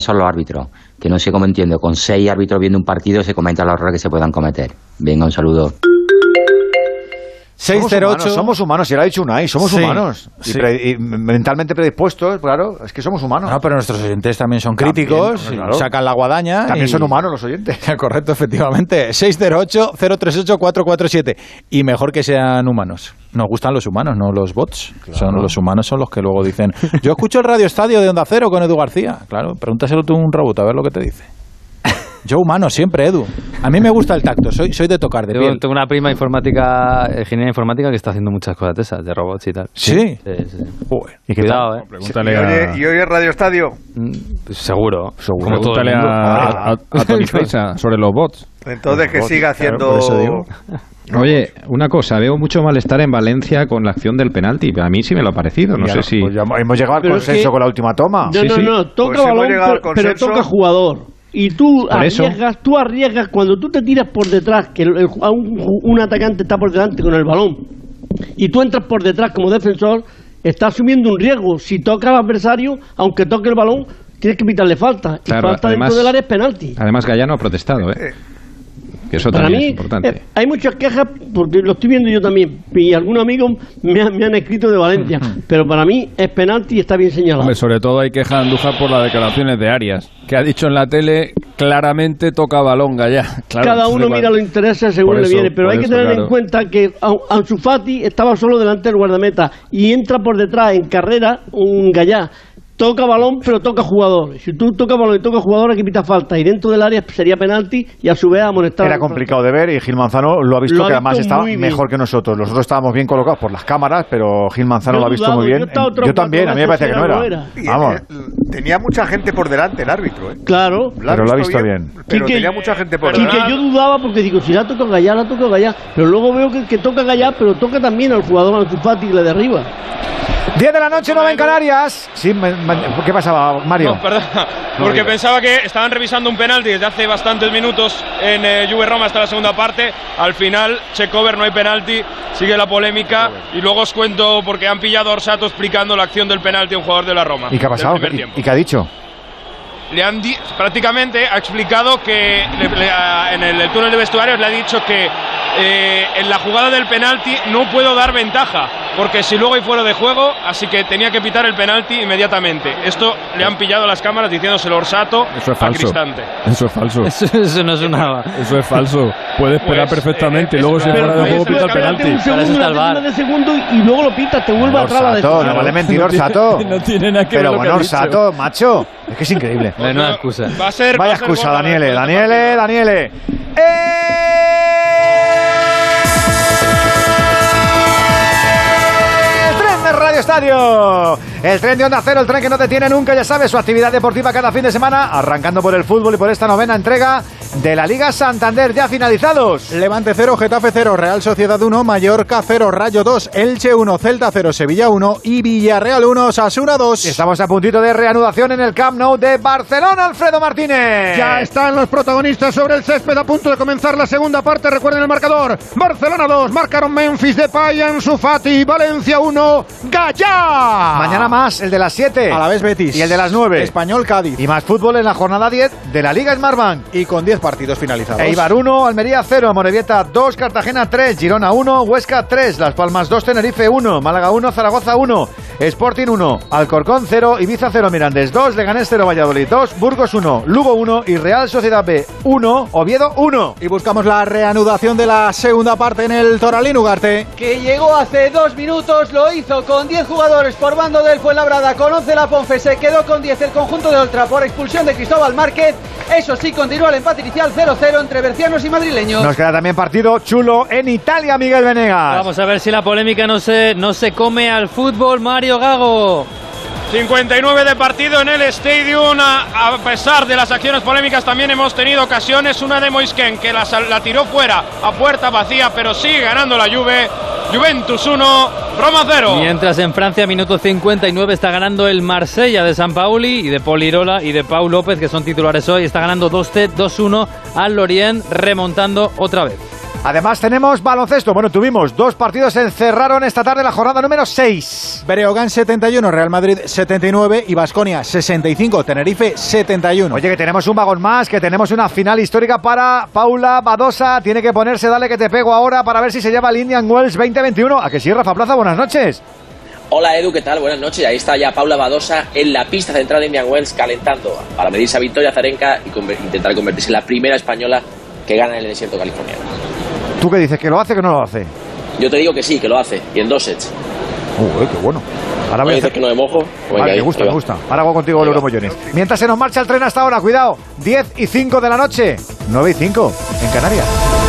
son los árbitros, que no sé cómo entiendo, con 6 árbitros viendo un partido se comentan los errores que se puedan cometer. Venga, un saludo. 608. Somos humanos, ya lo ha dicho Unai, somos humanos. Sí. Y mentalmente predispuestos, claro, es que somos humanos. No, pero nuestros oyentes también son críticos, también, claro. sacan la guadaña. También son humanos los oyentes. Correcto, efectivamente. 608-038-447. Y mejor que sean humanos. Nos gustan los humanos, no los bots. Claro. Los humanos son los que luego dicen, yo escucho el Radio Estadio de Onda Cero con Edu García. Claro, pregúntaselo tú a un robot a ver lo que te dice. Yo humano siempre, Edu. A mí me gusta el tacto, soy de tocar, de piel. Tengo una prima informática, ingeniera informática, que está haciendo muchas cosas de esas, de robots y tal. ¿Sí? Sí. ¿Y qué Cuidado, tal? Pregúntale ¿Y hoy es Radio Estadio? Pues seguro. Como pregúntale a Tony Freisa sobre los bots. Entonces que siga haciendo... Claro, por eso digo. Oye, una cosa, veo mucho malestar en Valencia con la acción del penalti. A mí sí me lo ha parecido, no sé si... Pues ya hemos llegado al consenso con la última toma. No, toca balón, pero toca jugador. Y tú arriesgas cuando tú te tiras por detrás, que un atacante está por delante con el balón, y tú entras por detrás como defensor, estás asumiendo un riesgo. Si toca al adversario, aunque toque el balón, tienes que pitarle falta. Claro, y falta además, dentro del área es penalti. Además, Gallano ha protestado, que eso Para también mí, es importante. Hay muchas quejas, porque lo estoy viendo yo también, y algunos amigos me han escrito de Valencia, pero para mí es penalti y está bien señalado. Hombre, sobre todo hay queja de Andújar por las declaraciones de Arias, que ha dicho en la tele, claramente toca balón Gallá. Claro, cada uno mira los intereses según le viene, pero hay que tener en cuenta que Ansu Fati estaba solo delante del guardameta y entra por detrás en carrera un Gallá. Toca balón, pero toca jugador. Si tú tocas balón y tocas jugador, aquí pita falta. Y dentro del área sería penalti y a su vez amonestar. Era complicado de ver y Gil Manzano lo ha visto que además estaba mejor que nosotros. Nosotros estábamos bien colocados por las cámaras, pero Gil Manzano lo ha visto muy bien. Yo también, a mí me parece que no era. Vamos. Tenía mucha gente por delante el árbitro. Claro. Pero lo ha visto bien. Pero tenía mucha gente por delante. Y que yo dudaba porque digo, si la toca Gallá, pero luego veo que toca Gallá, pero toca también al jugador Ansu Fati que le derriba. 10 de la noche, 9 en Canarias. Sí, ¿qué pasaba, Mario? No, perdón, porque pensaba que estaban revisando un penalti desde hace bastantes minutos en Juve Roma hasta la segunda parte. Al final, check-over, no hay penalti, sigue la polémica y luego os cuento porque han pillado a Orsato explicando la acción del penalti a un jugador de la Roma. ¿Y qué ha pasado? ¿Y qué ha dicho? Prácticamente ha explicado que en el túnel de vestuarios le ha dicho que en la jugada del penalti no puedo dar ventaja porque si luego hay fuera de juego, así que tenía que pitar el penalti inmediatamente. Esto le han pillado las cámaras diciéndoselo Orsato a Cristante. Eso es falso. Eso no sonaba. Eso es falso. Puede esperar perfectamente y luego si fuera de juego pita el penalti. Un segundo, de segundo y luego lo pitas, te vuelve atrás la defensa. No vale mentir, Orsato. No tiene nada que ver. Pero bueno, Orsato, macho, es que es increíble. No hay una excusa. Vaya excusa, Daniele. Radio Estadio, el tren de Onda Cero, el tren que no te tiene nunca, ya sabes, su actividad deportiva cada fin de semana, arrancando por el fútbol y por esta novena entrega de la Liga Santander, ya finalizados. Levante 0, Getafe 0, Real Sociedad 1, Mallorca 0, Rayo 2, Elche 1, Celta 0, Sevilla 1 y Villarreal 1, Osasuna 2. Estamos a puntito de reanudación en el Camp Nou de Barcelona, Alfredo Martínez. Ya están los protagonistas sobre el césped a punto de comenzar la segunda parte, recuerden el marcador, Barcelona 2, marcaron Memphis Depay, Ansu Fati, Valencia 1, Gallá. Mañana más, el de las 7. A la vez Betis. Y el de las 9. Español Cádiz. Y más fútbol en la jornada 10 de la Liga Smartbank. Y con 10 partidos finalizados. Eibar 1, Almería 0, Amorebieta 2, Cartagena 3, Girona 1, Huesca 3, Las Palmas 2, Tenerife 1, Málaga 1, Zaragoza 1, Sporting 1, Alcorcón 0, Ibiza 0, Mirandés 2, Leganés 0, Valladolid 2, Burgos 1, Lugo 1 y Real Sociedad B 1, Oviedo 1. Y buscamos la reanudación de la segunda parte en el Toralín Ugarte. Que llegó hace 2 minutos, lo hizo con 10 jugadores por bando del Fuenlabrada, con 11 la Ponfe, se quedó con 10 el conjunto de Oltra por expulsión de Cristóbal Márquez. Eso sí, continúa el empate inicial 0-0 entre bercianos y madrileños. Nos queda también partido chulo en Italia, Miguel Venegas. Vamos a ver si la polémica no se come al fútbol, Mario Gago. 59 de partido en el Stadium. A pesar de las acciones polémicas también hemos tenido ocasiones. Una de Moisken que la tiró fuera a puerta vacía, pero sigue ganando la Juve. Juventus 1, Roma 0. Mientras en Francia, minuto 59, está ganando el Marsella de Sampaoli y de Polirola y de Pau López, que son titulares hoy. Está ganando 2-1 al Lorient, remontando otra vez. Además tenemos baloncesto. Bueno, tuvimos 2 partidos, se cerraron esta tarde la jornada número 6. Breogán 71, Real Madrid 79 y Baskonia 65, Tenerife 71. Oye, que tenemos un vagón más, que tenemos una final histórica para Paula Badosa. Tiene que ponerse Dale que te pego ahora para ver si se lleva el Indian Wells 2021. ¿A que sí, Rafa Plaza? Buenas noches. Hola Edu, ¿qué tal? Buenas noches. Ahí está ya Paula Badosa en la pista central de Indian Wells calentando para medirse a Victoria Azarenka y intentar convertirse en la primera española que gana en el desierto californiano. ¿Tú qué dices? ¿Que lo hace o que no lo hace? Yo te digo que sí, que lo hace, y en 2 sets. Qué bueno. Ahora voy a hacer que no me mojo. Vale, me gusta. Ahora hago contigo el Euromillones. Mientras se nos marcha el tren hasta ahora, cuidado. 10:05 de la noche. 9:05 en Canarias.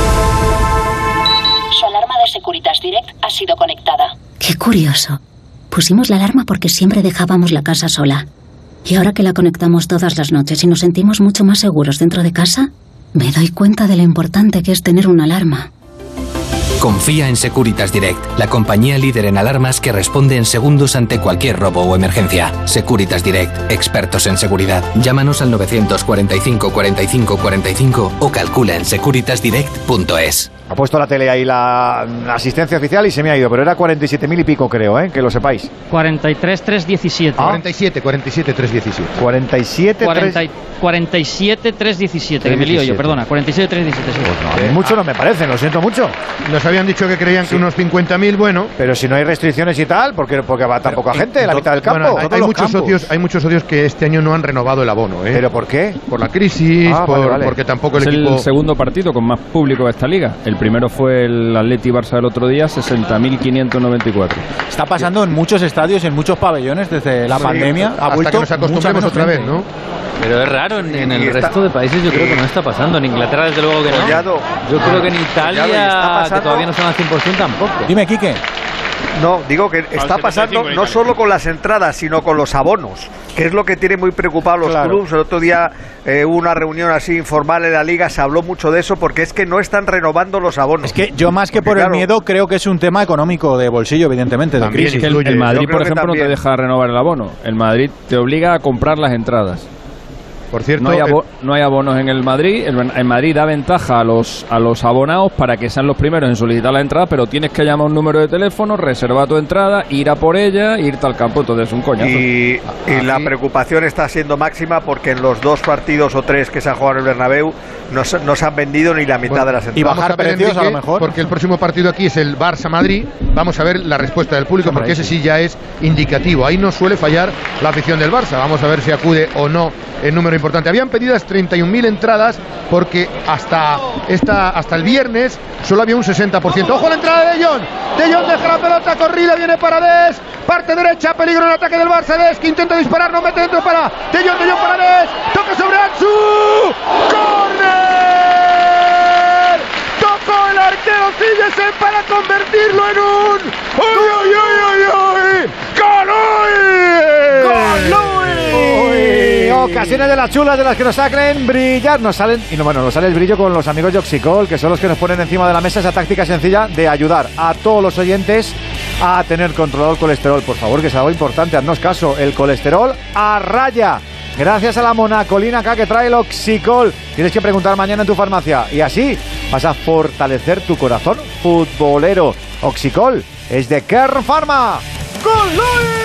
Su alarma de Securitas Direct ha sido conectada. Qué curioso. Pusimos la alarma porque siempre dejábamos la casa sola. Y ahora que la conectamos todas las noches y nos sentimos mucho más seguros dentro de casa, me doy cuenta de lo importante que es tener una alarma. Confía en Securitas Direct, la compañía líder en alarmas que responde en segundos ante cualquier robo o emergencia. Securitas Direct, expertos en seguridad. Llámanos al 945 45 45 o calcula en securitasdirect.es. Ha puesto la tele ahí la asistencia oficial y se me ha ido, pero era 47.000 y pico, creo, que lo sepáis. 43.317. 47.317. 47.317, que me lío yo, perdona. 47.317. Pues no, mucho no me parece, lo siento mucho. Nos habían dicho que creían que unos 50.000, bueno. Pero si no hay restricciones y tal, porque va tan poca gente, la mitad del campo. Bueno, hay muchos socios que este año no han renovado el abono, ¿Pero por qué? Por la crisis, porque tampoco el equipo... Es el segundo partido con más público de esta liga. El primero fue el Atleti Barça del otro día, 60.594. Está pasando en muchos estadios, en muchos pabellones desde la pandemia. Hasta que nos acostumbremos otra vez, ¿no? Pero es raro, en el resto de países yo creo que no está pasando. En Inglaterra desde luego que no. Yo creo que en Italia, que todavía no están al 100% tampoco. Dime, Quique. No, digo que está pasando no solo con las entradas, sino con los abonos, que es lo que tiene muy preocupado los clubes. El otro día hubo una reunión así informal en la liga, se habló mucho de eso, porque es que no están renovando los abonos. Es que yo más que por el miedo creo que es un tema económico de bolsillo, evidentemente, de crisis. Que el Madrid, por ejemplo, no te deja renovar el abono. El Madrid te obliga a comprar las entradas. Por cierto, no hay abonos en el Madrid. El Madrid da ventaja a los abonados para que sean los primeros en solicitar la entrada, pero tienes que llamar un número de teléfono, reservar tu entrada, ir a por ella, irte al campo. Entonces es un coñazo. Y la preocupación está siendo máxima porque en los 2 partidos o 3 que se han jugado en el Bernabéu no se han vendido ni la mitad de las entradas. Y bajar precios a lo mejor. Porque el próximo partido aquí es el Barça-Madrid. Vamos a ver la respuesta del público, porque ese sí ya es indicativo. Ahí no suele fallar la afición del Barça. Vamos a ver si acude o no el número importante. Habían pedido 31.000 entradas porque hasta el viernes solo había un 60%. ¡Ojo a la entrada de De Jong! De Jong deja la pelota corrida, viene para Des, parte derecha, peligro en el ataque del Barça. Des que intenta disparar, no mete dentro para De Jong para Des, toca sobre Ansu, ¡córner! Tocó el arquero Sillesen para convertirlo en un ocasiones de las chulas, de las que nos salen brillar, nos sale el brillo con los amigos de Oxicol, que son los que nos ponen encima de la mesa esa táctica sencilla de ayudar a todos los oyentes a tener controlado el colesterol. Por favor, que es algo importante, haznos caso, el colesterol a raya, gracias a la monacolina K que trae el Oxicol. Tienes que preguntar mañana en tu farmacia y así vas a fortalecer tu corazón futbolero. Oxicol es de Kern Pharma. ¡Gol!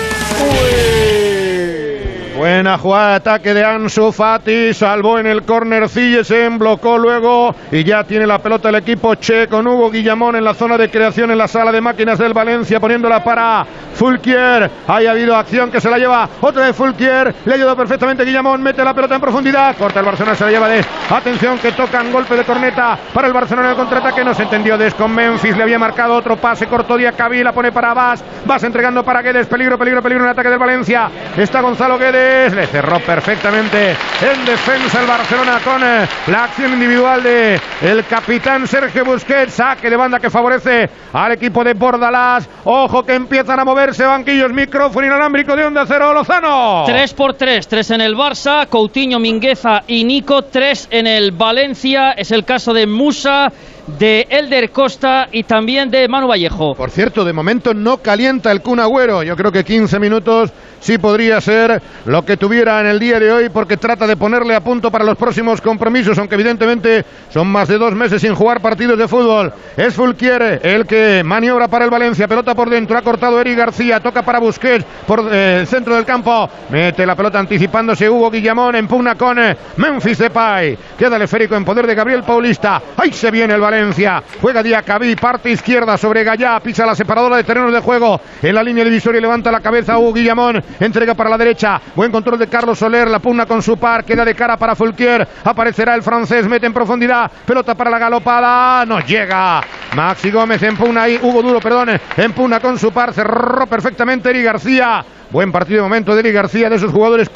Buena jugada de ataque de Ansu Fati, salvó en el córner Sillesen, bloqueó luego y ya tiene la pelota el equipo Che con Hugo Guillamón en la zona de creación en la sala de máquinas del Valencia, poniéndola para Fulquier. Ahí ha habido acción que se la lleva otra vez Fulquier, le ayudó perfectamente Guillamón, mete la pelota en profundidad, corta el Barcelona, se la lleva Des. Atención que tocan golpe de corneta para el Barcelona en el contraataque, no se entendió Des con Memphis, le había marcado otro pase, cortó Diacabí, la pone para Vas entregando para Guedes, peligro en el ataque del Valencia, está Gonzalo Guedes. Le cerró perfectamente en defensa el Barcelona con la acción individual de el capitán Sergio Busquets, saque de banda que favorece al equipo de Bordalás. Ojo que empiezan a moverse banquillos, micrófono inalámbrico de Onda Cero, Lozano. 3x3, 3 en el Barça, Coutinho, Mingueza y Nico, 3 en el Valencia, es el caso de Musa, de Elder Costa y también de Manu Vallejo. Por cierto, de momento no calienta el Kun Agüero. Yo creo que 15 minutos sí podría ser lo que tuviera en el día de hoy, porque trata de ponerle a punto para los próximos compromisos, aunque evidentemente son más de 2 meses sin jugar partidos de fútbol. Es Fulquier el que maniobra para el Valencia, pelota por dentro, ha cortado Eric García, toca para Busquets por el centro del campo, mete la pelota anticipándose Hugo Guillamón, empugna con Memphis Depay, queda el esférico en poder de Gabriel Paulista, ahí se viene el Valencia, juega Diacabí, parte izquierda sobre Gallá, pisa la separadora de terrenos de juego, en la línea divisoria levanta la cabeza Hugo Guillamón, entrega para la derecha, buen control de Carlos Soler, la pugna con su par, queda de cara para Fulquier, aparecerá el francés, mete en profundidad, pelota para la galopada, no llega, Maxi Gómez empugna ahí, Hugo Duro, perdón, empugna con su par, cerró perfectamente Eric García. Buen partido de momento de Eric García, de esos jugadores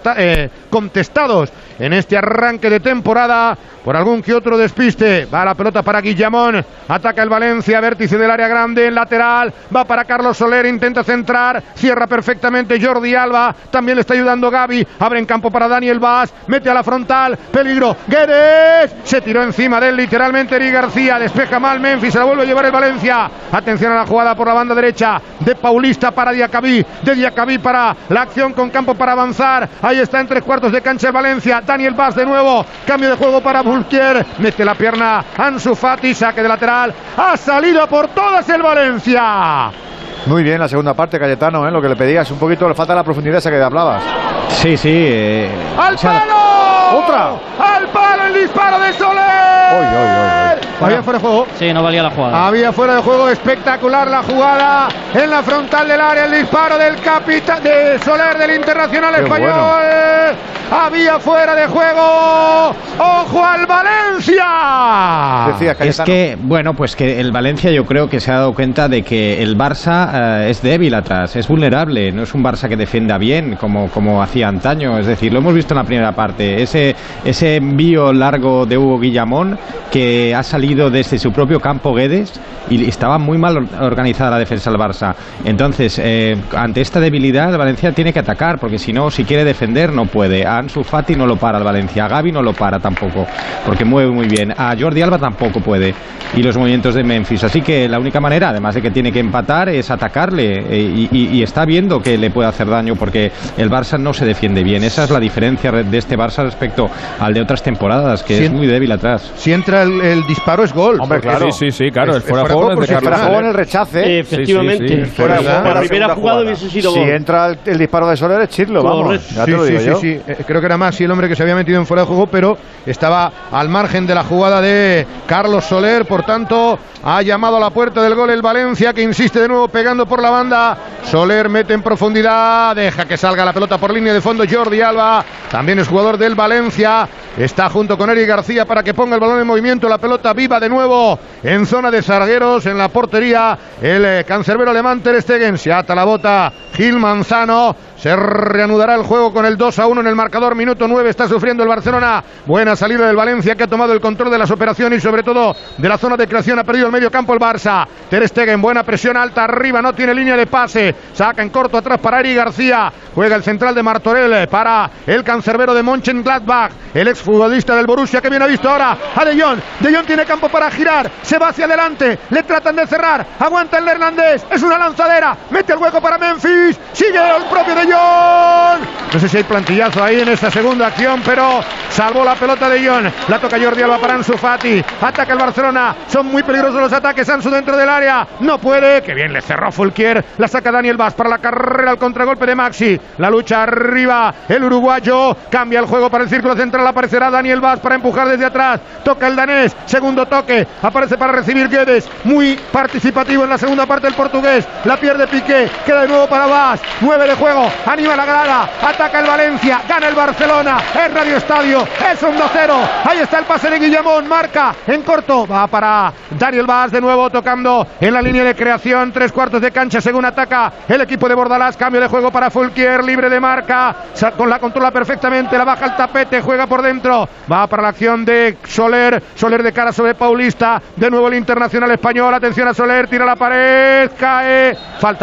contestados en este arranque de temporada por algún que otro despiste. Va la pelota para Guillamón, ataca el Valencia, vértice del área grande, en lateral, va para Carlos Soler, intenta centrar, cierra perfectamente Jordi Alba, también le está ayudando Gavi, abre en campo para Daniel Vaz, mete a la frontal, peligro, Guedes, se tiró encima de él literalmente Eric García, despeja mal Memphis, se la vuelve a llevar el Valencia, atención a la jugada por la banda derecha, de Paulista para Diacabí, de Diacabí para la acción con campo para avanzar, ahí está en 3/4 de cancha el Valencia, Daniel Vaz de nuevo, cambio de juego para Fulquier, mete la pierna Ansu Fati, saque de lateral, ha salido por todas el Valencia. Muy bien la segunda parte, Cayetano, lo que le pedías, un poquito le falta la profundidad esa que hablabas. Sí, sí. ¡Al palo! ¡Otra! ¡Al palo el disparo de Soler! ¿Había fuera de juego? Sí, no valía la jugada. Había fuera de juego, espectacular la jugada en la frontal del área, el disparo del capitán de Soler del Internacional Español. Bueno. Había fuera de juego. ¡Ojo al Valencia! Decía, es que, bueno, pues que el Valencia yo creo que se ha dado cuenta de que el Barça es débil atrás, es vulnerable, no es un Barça que defienda bien como hacía antaño, es decir, lo hemos visto en la primera parte, ese envío largo de Hugo Guillamón que ha salido desde su propio campo Guedes y estaba muy mal organizada la defensa del Barça. Entonces, ante esta debilidad el Valencia tiene que atacar, porque si no, si quiere defender no puede. A Ansu Fati no lo para el Valencia, a Gavi no lo para tampoco, porque mueve muy bien, a Jordi Alba tampoco puede, y los movimientos de Memphis, así que la única manera, además de que tiene que empatar, es atacarle, y está viendo que le puede hacer daño, porque el Barça no se defiende bien. Esa es la diferencia de este Barça respecto al de otras temporadas, que es muy débil atrás. Si entra el disparo es gol. Hombre, claro. Sí, claro, el fuera de juego en el rechace. Efectivamente. La primera jugada hubiese sido gol. Si entra el disparo de Soler es Chirlo, vamos. Ya te lo digo yo. Sí. Creo que era Maxi el hombre que se había metido en fuera de juego, pero estaba al margen de la jugada de Carlos Soler, por tanto ha llamado a la puerta del gol el Valencia, que insiste de nuevo pegando por la banda. Soler mete en profundidad, deja que salga la pelota por línea de fondo Jordi Alba, también es jugador del Valencia, está junto con Eric García para que ponga el balón en movimiento, la pelota viva de nuevo en zona de zagueros, en la portería el cancerbero alemán Ter Stegen, se ata la bota Gil Manzano, se reanudará el juego con el 2-1 en el marcador, minuto 9, está sufriendo el Barcelona, buena salida del Valencia, que ha tomado el control de las operaciones y sobre todo de la zona de creación, ha perdido el medio campo el Barça. Ter Stegen, buena presión alta arriba, no tiene línea de pase, saca en corto atrás para Eric García, juega el central de Martorell para el cancerbero de Mönchengladbach, el exfutbolista del Borussia, que bien ha visto ahora a De Jong tiene campo para girar, se va hacia adelante, le tratan de cerrar, aguanta el neerlandés, es una lanzadera, mete el hueco para Memphis, sigue el propio De Jong. No sé si hay plantillazo ahí en esta segunda acción, pero salvó la pelota De Jong, la toca Jordi Alba para Ansu Fati, ataca el Barcelona, son muy peligrosos los ataques, Ansu dentro del área, no puede, que bien le cerró Fulquier, la saca Daniel Vaz para la carrera, al contragolpe de Maxi, la lucha arriba, el uruguayo, cambia el juego para el círculo central, aparecerá Daniel Vaz para empujar desde atrás, toca el danés, segundo toque, aparece para recibir Guedes, muy participativo en la segunda parte el portugués, la pierde Piqué, queda de nuevo para Vaz, 9 de juego, anima la grada, ataca el Valencia, gana el Barcelona, es Radio Estadio, es 1-0, ahí está el pase de Guillamón, marca en corto, va para Daniel Vaz de nuevo tocando en la línea de creación, 3/4 de cancha según ataca el equipo de Bordalás, cambio de juego para Fulquier, libre de marca, la controla perfectamente, la baja al tapete, juega por dentro, va para la acción de Soler de cara sobre Paulista, de nuevo el Internacional Español, atención a Soler, tira la pared, cae,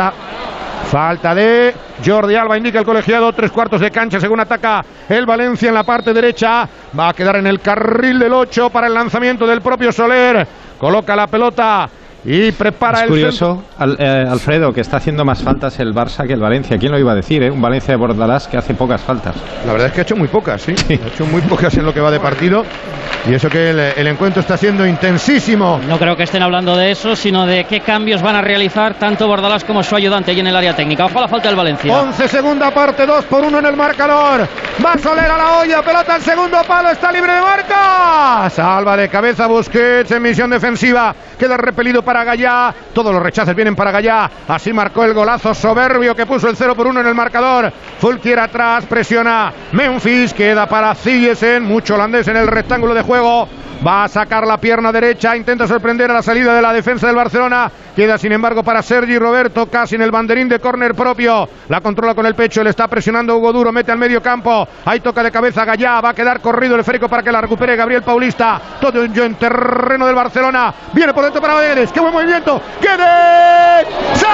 falta de Jordi Alba, indica el colegiado, 3/4 de cancha según ataca el Valencia en la parte derecha, va a quedar en el carril del 8 para el lanzamiento del propio Soler, coloca la pelota y prepara el curioso, Alfredo, que está haciendo más faltas el Barça que el Valencia. ¿Quién lo iba a decir? Un Valencia de Bordalás que hace pocas faltas. La verdad es que ha hecho muy pocas, sí. Ha hecho muy pocas en lo que va de partido. Y eso que el encuentro está siendo intensísimo. No creo que estén hablando de eso, sino de qué cambios van a realizar tanto Bordalás como su ayudante ahí en el área técnica. Ojo a la falta del Valencia. 11 segunda parte, 2-1 en el marcador. Va Soler a la olla, pelota al segundo palo, está libre de marca. Salva de cabeza Busquets en misión defensiva. Queda repelido para Gallá. Todos los rechaces vienen para Gallá. Así marcó el golazo soberbio que puso el 0-1 en el marcador. Fulquier atrás, presiona Memphis, queda para Ziyech, mucho holandés en el rectángulo de juego. Va a sacar la pierna derecha, intenta sorprender a la salida de la defensa del Barcelona. Queda sin embargo para Sergi Roberto, casi en el banderín de córner propio. La controla con el pecho, le está presionando Hugo Duro, mete al medio campo. Ahí toca de cabeza Gallá, va a quedar corrido el esférico para que la recupere Gabriel Paulista. Todo en terreno del Barcelona. Viene por dentro para Guedes, qué buen movimiento. Guedes,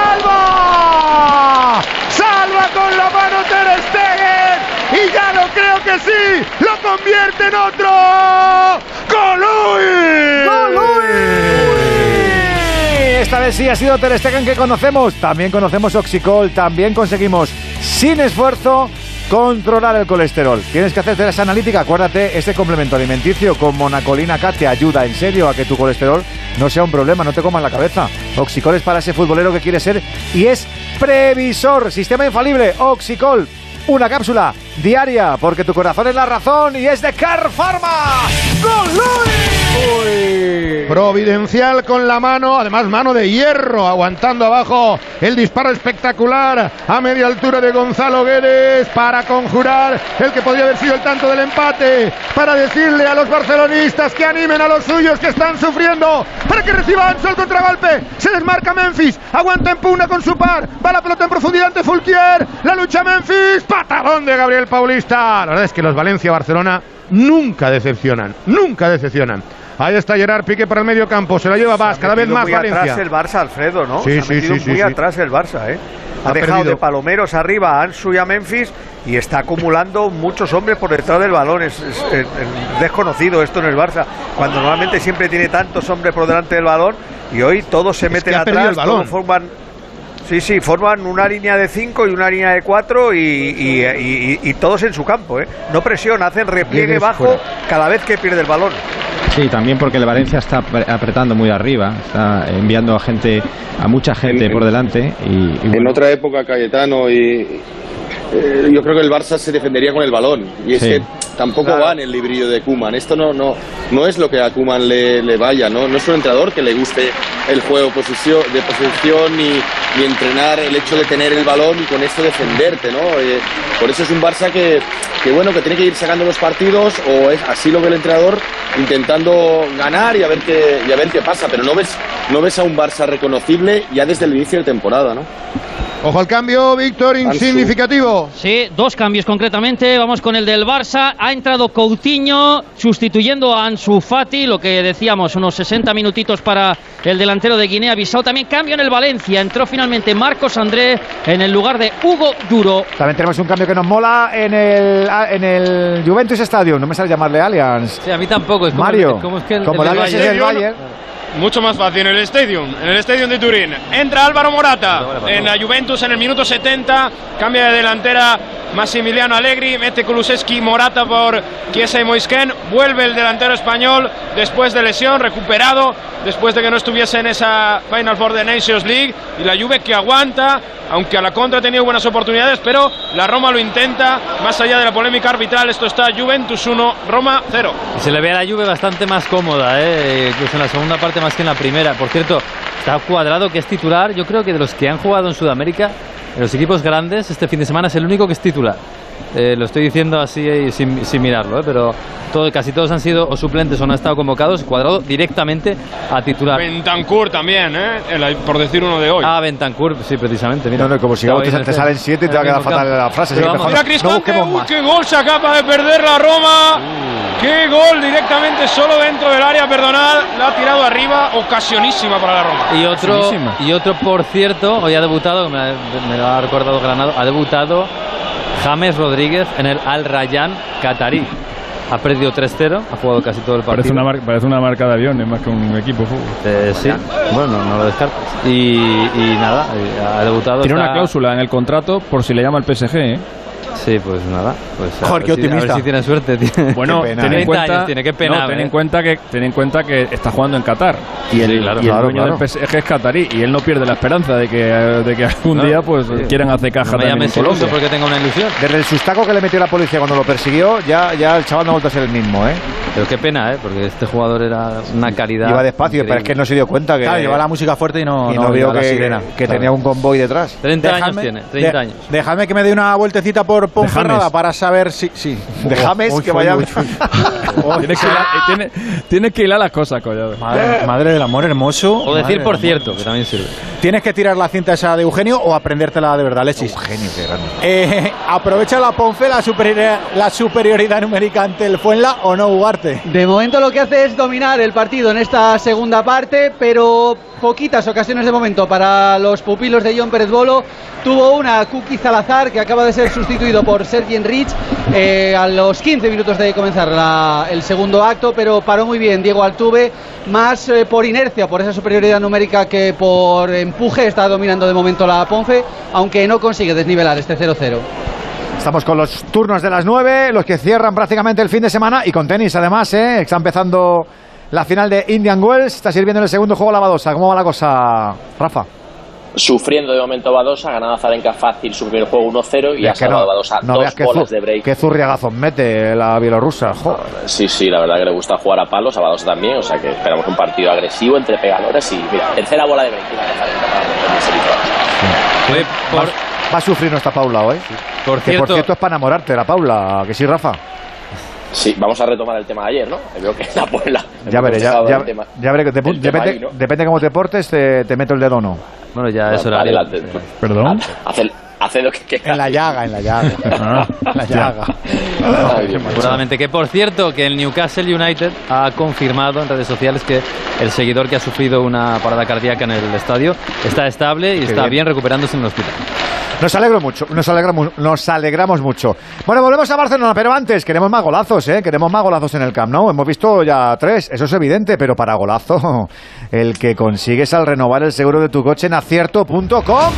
salva. Salva con la mano Ter Stegen. Y ya lo creo que sí, lo convierte en otro. ¡Gol! Esta vez sí ha sido Ter Stegen que conocemos. También conocemos Oxicol. También conseguimos, sin esfuerzo, controlar el colesterol. Tienes que hacerte esa analítica. Acuérdate, este complemento alimenticio con Monacolina K te ayuda en serio a que tu colesterol no sea un problema, no te comas la cabeza. Oxicol es para ese futbolero que quiere ser y es previsor. Sistema infalible, Oxicol. Una cápsula diaria, porque tu corazón es la razón y es de Car Pharma. ¡Gol! Providencial con la mano, además mano de hierro, aguantando abajo el disparo espectacular a media altura de Gonzalo Guedes para conjurar el que podría haber sido el tanto del empate, para decirle a los barcelonistas que animen a los suyos que están sufriendo, para que reciba Ansu el contragolpe. Se desmarca Memphis, aguanta en pugna con su par, va la pelota en profundidad ante Fulquier, la lucha Memphis, patadón de Gabriel Paulista. La verdad es que los Valencia-Barcelona nunca decepcionan. Ahí está Gerard Piqué para el medio campo, se la lleva Vaz, cada vez más muy Valencia. Atrás el Barça, Alfredo, ¿no? Sí, se ha metido muy atrás el Barça, ¿eh? Ha dejado perdido de palomeros arriba a Ansu y a Memphis y está acumulando muchos hombres por detrás del balón. Es desconocido esto en el Barça, cuando normalmente siempre tiene tantos hombres por delante del balón y hoy todos se meten atrás, todos forman una línea de 5 y una línea de 4 y todos en su campo, ¿eh? No presiona, hacen repliegue bajo cada vez que pierde el balón. Sí, también porque el Valencia está apretando muy arriba, está enviando a mucha gente por delante. Y bueno. En otra época, Cayetano, yo creo que el Barça se defendería con el balón. Y es que tampoco va en el librillo de Koeman. Esto no es lo que a Koeman le vaya, ¿no? No es un entrenador que le guste el juego de posesión ni entrenar el hecho de tener el balón y con esto defenderte, ¿no? Por eso es un Barça que tiene que ir sacando los partidos, o es así lo ve el entrenador, intentando ganar y a ver qué pasa, pero no ves a un Barça reconocible ya desde el inicio de temporada, ¿no? Ojo al cambio, Víctor, insignificativo. Sí, dos cambios concretamente. Vamos con el del Barça. Ha entrado Coutinho sustituyendo a Ansu Fati, lo que decíamos, unos 60 minutitos para el delantero de Guinea-Bissau. También cambio en el Valencia. Entró finalmente Marcos André en el lugar de Hugo Duro. También tenemos un cambio que nos mola en el Juventus Stadium. No me sale llamarle Allianz. Sí, a mí tampoco. Es como Mario, como el Allianz es el Bayern. Mucho más fácil en el Stadium de Turín. Entra Álvaro Morata en la Juventus en el minuto 70. Cambia de delantera Massimiliano Allegri. Mete Kulusevski, Morata por Chiesa y Moisken. Vuelve el delantero español después de lesión, recuperado después de que no estuviese en esa Final Four de Nations League. Y la Juve que aguanta, aunque a la contra ha tenido buenas oportunidades, pero la Roma lo intenta. Más allá de la polémica arbitral, esto está Juventus 1, Roma 0. Y se le ve a la Juve bastante más cómoda, incluso en la segunda parte más que en la primera. Por cierto, está Cuadrado, que es titular. Yo creo que de los que han jugado en Sudamérica, en los equipos grandes, este fin de semana es el único que es titular. Lo estoy diciendo así sin mirarlo, pero casi todos han sido o suplentes o no han estado convocados. Cuadrado directamente a titular. Bentancur también, por decir uno de hoy. Bentancur, sí, precisamente. Mira, como si te salen 7 y te va a quedar fatal la frase. Mira, Cristante, qué gol se acaba de perder la Roma. Qué gol directamente solo dentro del área, perdonad, la ha tirado arriba, ocasionísima para la Roma. Y otro, por cierto, hoy ha debutado, me lo ha recordado Granado, ha debutado James Rodríguez en el Al Rayyan qatarí. Ha perdido 3-0, ha jugado casi todo el partido. Parece una marca de aviones más que un equipo de fútbol. Sí, bueno, no lo descartes. Y nada, ha debutado. Tiene una cláusula en el contrato por si le llama el PSG, ¿eh? Sí, pues nada. Joder, qué optimista. A ver si tiene suerte. Bueno, ten en cuenta, qué pena. Ten en cuenta que está jugando en Qatar. Y el dueño del PSG es qatarí. Y él no pierde la esperanza de que algún día pues quieran hacer caja también en Colombia. Porque tenga una ilusión. Desde el sustaco que le metió la policía cuando lo persiguió, ya el chaval no ha vuelto a ser el mismo, ¿eh? Pero qué pena, porque este jugador era una calidad. Iba despacio, pero es que no se dio cuenta que. Claro, lleva la música fuerte y no vio que tenía un convoy detrás. 30 años tiene, 30 años. Dejadme que me dé una vueltecita por Ponferrada para saber si. Sí. Déjame que vaya. Tienes que hilar las cosas, Collado. Madre del amor hermoso. O decir por cierto, que también sirve. Tienes que tirar la cinta esa de Eugenio o aprendértela de verdad, Alexis. Eugenio, qué grande. ¿Aprovecha la Ponfe la superioridad numérica ante el Fuenla o no, Ugarte? De momento lo que hace es dominar el partido en esta segunda parte, pero poquitas ocasiones de momento para los pupilos de John Pérez Bolo. Tuvo una Kuki Salazar, que acaba de ser sustituido por Sergi Enrich a los 15 minutos de comenzar el segundo acto, pero paró muy bien Diego Altuve, más por inercia, por esa superioridad numérica que por empuje. Está dominando de momento la Ponfe, aunque no consigue desnivelar este 0-0. Estamos con los turnos de las 9, los que cierran prácticamente el fin de semana, y con tenis además, está empezando la final de Indian Wells, está sirviendo en el segundo juego la Badosa. ¿Cómo va la cosa, Rafa? Sufriendo de momento Badosa, ganando Azarenka fácil su primer juego 1-0 y ha salvado Badosa dos bolas de break. Qué zurriagazos mete la bielorrusa. Sí, la verdad que le gusta jugar a palos, a Badosa también, o sea que esperamos un partido agresivo entre pegadores y mira, tercera bola de break. Va a sufrir nuestra Paula hoy. Por cierto es para enamorarte de la Paula, que sí, Rafa. Sí, vamos a retomar el tema de ayer, ¿no? Creo que la Puebla. Ya veré, depende cómo te portes, te meto el dedo, ¿no. Bueno, ya eso era. Perdón. Hace lo que quieras. En la llaga. En la llaga. Afortunadamente, que por cierto, que el Newcastle United ha confirmado en redes sociales que el seguidor que ha sufrido una parada cardíaca en el estadio está estable y está bien recuperándose en el hospital. Nos alegramos mucho. Bueno, volvemos a Barcelona, pero antes queremos más golazos, queremos más golazos en el Camp Nou. Hemos visto ya 3, eso es evidente, pero para golazo, el que consigues al renovar el seguro de tu coche en acierto.com.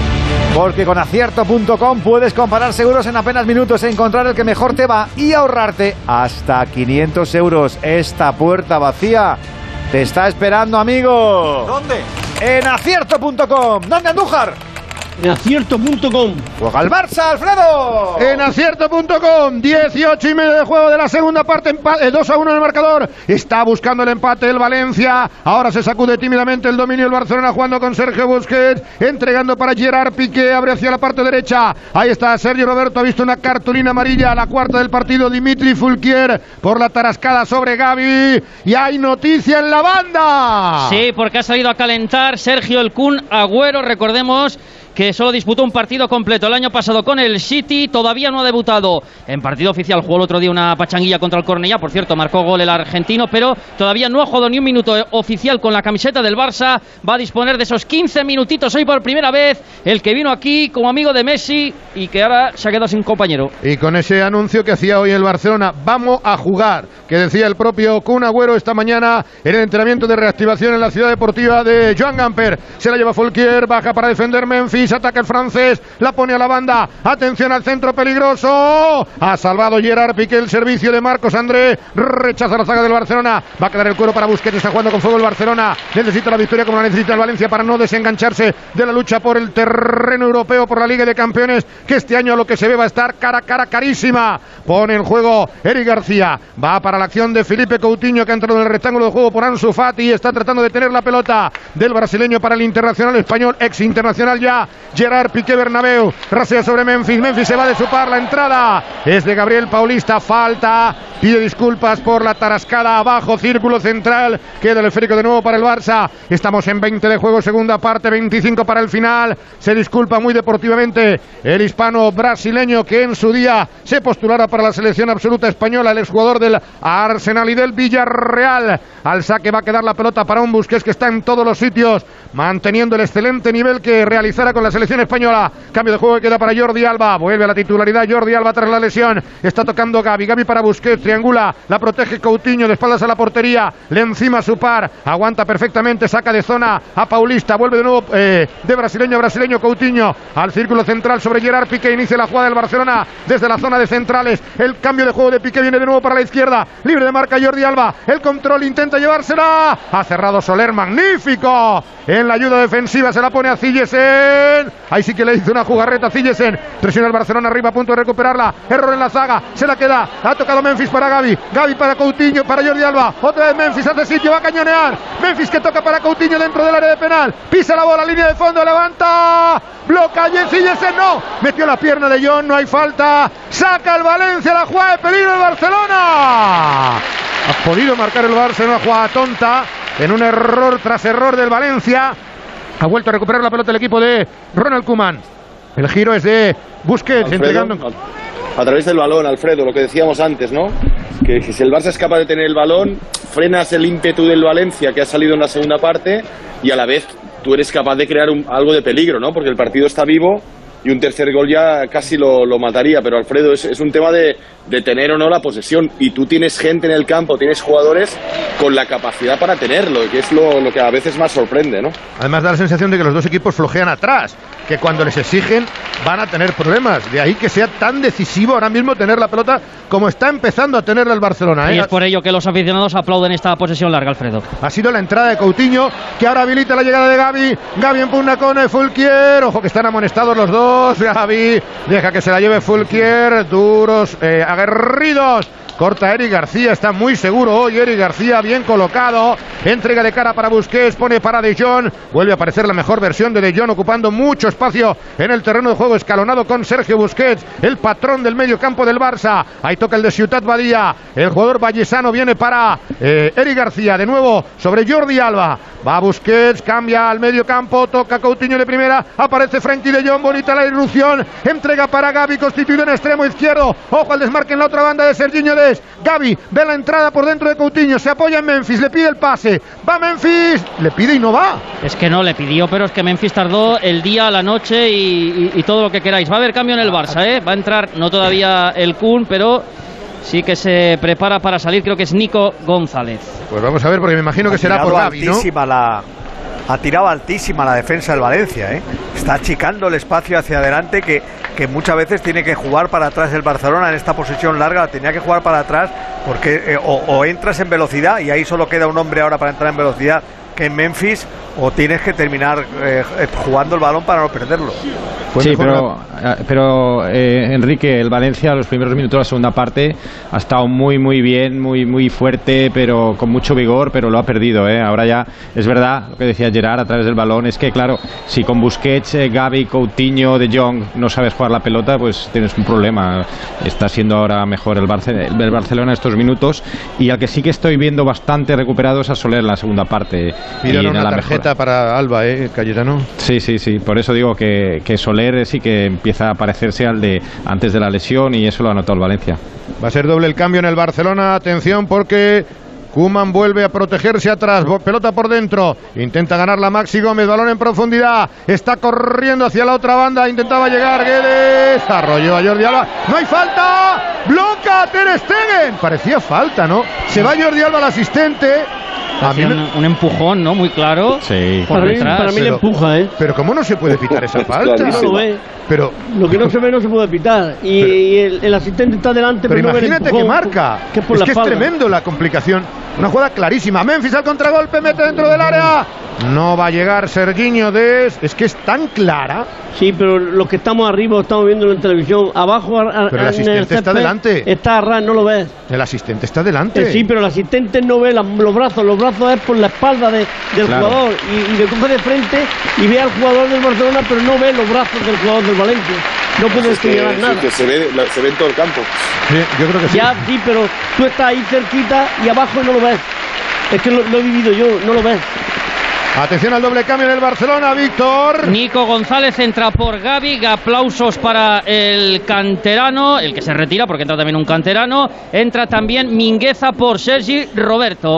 Porque con acierto.com puedes comparar seguros en apenas minutos, encontrar el que mejor te va y ahorrarte hasta 500 euros. Esta puerta vacía te está esperando, amigo. ¿Dónde? En acierto.com. ¿Dónde, Andújar? En acierto.com. Juega el Barça, Alfredo. En acierto.com, 18:30 de juego de la segunda parte, 2-1 en el marcador. Está buscando el empate el Valencia. Ahora se sacude tímidamente el dominio el Barcelona, jugando con Sergio Busquets, entregando para Gerard Piqué, abre hacia la parte derecha. Ahí está Sergio Roberto, ha visto una cartulina amarilla, la cuarta del partido. Dimitri Fulquier por la tarascada sobre Gavi. Y hay noticia en la banda. Sí, porque ha salido a calentar Sergio el Kun Agüero, recordemos que solo disputó un partido completo el año pasado con el City, todavía no ha debutado en partido oficial, jugó el otro día una pachanguilla contra el Cornellá, por cierto, marcó gol el argentino, pero todavía no ha jugado ni un minuto oficial con la camiseta del Barça, va a disponer de esos 15 minutitos hoy por primera vez, el que vino aquí como amigo de Messi y que ahora se ha quedado sin compañero. Y con ese anuncio que hacía hoy el Barcelona, vamos a jugar, que decía el propio Kun Agüero esta mañana en el entrenamiento de reactivación en la ciudad deportiva de Joan Gamper, se la lleva Fulquier, baja para defender Memphis, ataca el francés, la pone a la banda, atención al centro peligroso, ha salvado Gerard Piqué el servicio de Marcos André, rechaza la zaga del Barcelona, va a quedar el cuero para Busquets, está jugando con fuego el Barcelona, necesita la victoria como la necesita el Valencia para no desengancharse de la lucha por el terreno europeo, por la Liga de Campeones, que este año a lo que se ve va a estar cara a cara carísima, pone en juego Eric García, va para la acción de Felipe Coutinho, que ha entrado en el rectángulo de juego por Ansu Fati, está tratando de tener la pelota del brasileño para el internacional español, ex internacional ya, Gerard Piqué Bernabéu, rasea sobre Memphis se va de su par, la entrada es de Gabriel Paulista, falta, pide disculpas por la tarascada abajo, círculo central, queda el esférico de nuevo para el Barça, estamos en 20 de juego, segunda parte, 25 para el final, se disculpa muy deportivamente el hispano brasileño que en su día se postulara para la selección absoluta española, el exjugador del Arsenal y del Villarreal, al saque va a quedar la pelota para un Busquets que está en todos los sitios, manteniendo el excelente nivel que realizara con con la selección española. Cambio de juego que queda para Jordi Alba. Vuelve a la titularidad Jordi Alba tras la lesión. Está tocando Gavi. Gavi para Busquets. Triangula. La protege Coutinho. De espaldas a la portería. Le encima su par. Aguanta perfectamente. Saca de zona a Paulista. Vuelve de nuevo de brasileño a brasileño. Coutinho al círculo central sobre Gerard Piqué. Inicia la jugada del Barcelona desde la zona de centrales. El cambio de juego de Piqué viene de nuevo para la izquierda. Libre de marca Jordi Alba. El control intenta llevársela. Ha cerrado Soler. Magnífico. En la ayuda defensiva se la pone a Zillesen. Ahí sí que le hizo una jugarreta a Zillesen. Presiona el Barcelona arriba a punto de recuperarla. Error en la zaga. Se la queda. Ha tocado Memphis para Gavi. Gavi para Coutinho. Para Jordi Alba. Otra vez Memphis hace sitio. Va a cañonear. Memphis que toca para Coutinho dentro del área de penal. Pisa la bola. Línea de fondo. Levanta. Bloca y Zillesen no. Metió la pierna de John. No hay falta. Saca el Valencia. La jugada de peligro el Barcelona. Ha podido marcar el Barça en una jugada tonta. En un error tras error del Valencia. Ha vuelto a recuperar la pelota el equipo de Ronald Koeman. El giro es de Busquets, Alfredo, entregando a través del balón, Alfredo, lo que decíamos antes, ¿no? Que si el Barça es capaz de tener el balón, frenas el ímpetu del Valencia que ha salido en la segunda parte y a la vez tú eres capaz de crear algo de peligro, ¿no? Porque el partido está vivo y un tercer gol ya casi lo mataría, pero Alfredo, es un tema de tener o no la posesión, y tú tienes gente en el campo, tienes jugadores con la capacidad para tenerlo, que es lo que a veces más sorprende, ¿no? Además da la sensación de que los dos equipos flojean atrás, que cuando les exigen van a tener problemas, de ahí que sea tan decisivo ahora mismo tener la pelota como está empezando a tenerla el Barcelona, ¿eh? Y es por ello que los aficionados aplauden esta posesión larga, Alfredo. Ha sido la entrada de Coutinho, que ahora habilita la llegada de Gavi. Gavi empuna con Fulquier, ojo que están amonestados los dos. Gavi deja que se la lleve Fulquier, duros, aguerridos. Corta Eric García, está muy seguro hoy Eric García, bien colocado. Entrega de cara para Busquets, pone para De Jong. Vuelve a aparecer la mejor versión de De Jong, ocupando mucho espacio en el terreno de juego, escalonado con Sergio Busquets, el patrón del medio campo del Barça. Ahí toca el de Ciutat Badía. El jugador vallesano viene para Eric García, de nuevo sobre Jordi Alba. Va Busquets, cambia al medio campo, toca Coutinho de primera, aparece Frenkie de Jong, bonita la irrupción, entrega para Gavi, constituido en extremo izquierdo. Ojo al desmarque en la otra banda de Serginho Dest. Gavi ve la entrada por dentro de Coutinho, se apoya en Memphis, le pide el pase, va Memphis, le pide y no va. Es que no le pidió, pero es que Memphis tardó el día, la noche y todo lo que queráis. Va a haber cambio en el Barça, ¿eh? Va a entrar, no todavía el Kun, pero sí que se prepara para salir, creo que es Nico González. Pues vamos a ver, porque me imagino que será por Gavi, ¿no? Ha tirado altísima la defensa del Valencia, ¿eh? Está achicando el espacio hacia adelante que muchas veces tiene que jugar para atrás el Barcelona en esta posesión larga. Tenía que jugar para atrás porque o entras en velocidad y ahí solo queda un hombre ahora para entrar en velocidad, que en Memphis, o tienes que terminar jugando el balón para no perderlo. Pues sí, pero Enrique, el Valencia los primeros minutos de la segunda parte ha estado muy bien, muy fuerte, pero con mucho vigor, pero lo ha perdido, ¿eh? Ahora ya es verdad lo que decía Gerard a través del balón, es que claro, si con Busquets, Gavi, Coutinho, De Jong no sabes jugar la pelota, pues tienes un problema. Está siendo ahora mejor el Barcelona estos minutos, y al que sí que estoy viendo bastante recuperado es a Soler en la segunda parte. Mira una tarjeta para Alba, Cayetano. Sí, por eso digo que Soler sí que empieza a parecerse al de antes de la lesión, y eso lo ha notado el Valencia. Va a ser doble el cambio en el Barcelona, atención porque Koeman vuelve a protegerse atrás, pelota por dentro, intenta ganar la Maxi Gómez, balón en profundidad, está corriendo hacia la otra banda, intentaba llegar Guedes, arrolló a Jordi Alba, no hay falta, bloca Ter Stegen, parecía falta, ¿no? Se va Jordi Alba al asistente. Un empujón, ¿no? Muy claro. Sí. Para mí le empuja, ¿eh? Pero ¿cómo no se puede pitar esa falta? No lo ve. Pero lo que no se ve no se puede pitar. Y el asistente está delante, pero no imagínate que marca. Es que es tremendo la complicación. Una jugada clarísima. Memphis al contragolpe, mete dentro del área. No va a llegar Serginho Dest. Es que es tan clara. Sí, pero los que estamos arriba, estamos viendo en televisión. Abajo, pero el asistente está delante. Está a ras, no lo ves. El asistente está delante. Sí, pero el asistente no ve los brazos. Los brazos es por la espalda del jugador. Y le coge de frente y ve al jugador del Barcelona, pero no ve los brazos del jugador del Valencia. No puede señalar nada. Que se ve en todo el campo. Sí, yo creo que sí. Ya, sí, pero tú estás ahí cerquita y abajo no lo ves. Es que lo he vivido yo, no lo ves. Atención al doble cambio en el Barcelona, Víctor. Nico González entra por Gavi. Aplausos para el canterano, el que se retira porque entra también un canterano. Entra también Mingueza por Sergi Roberto.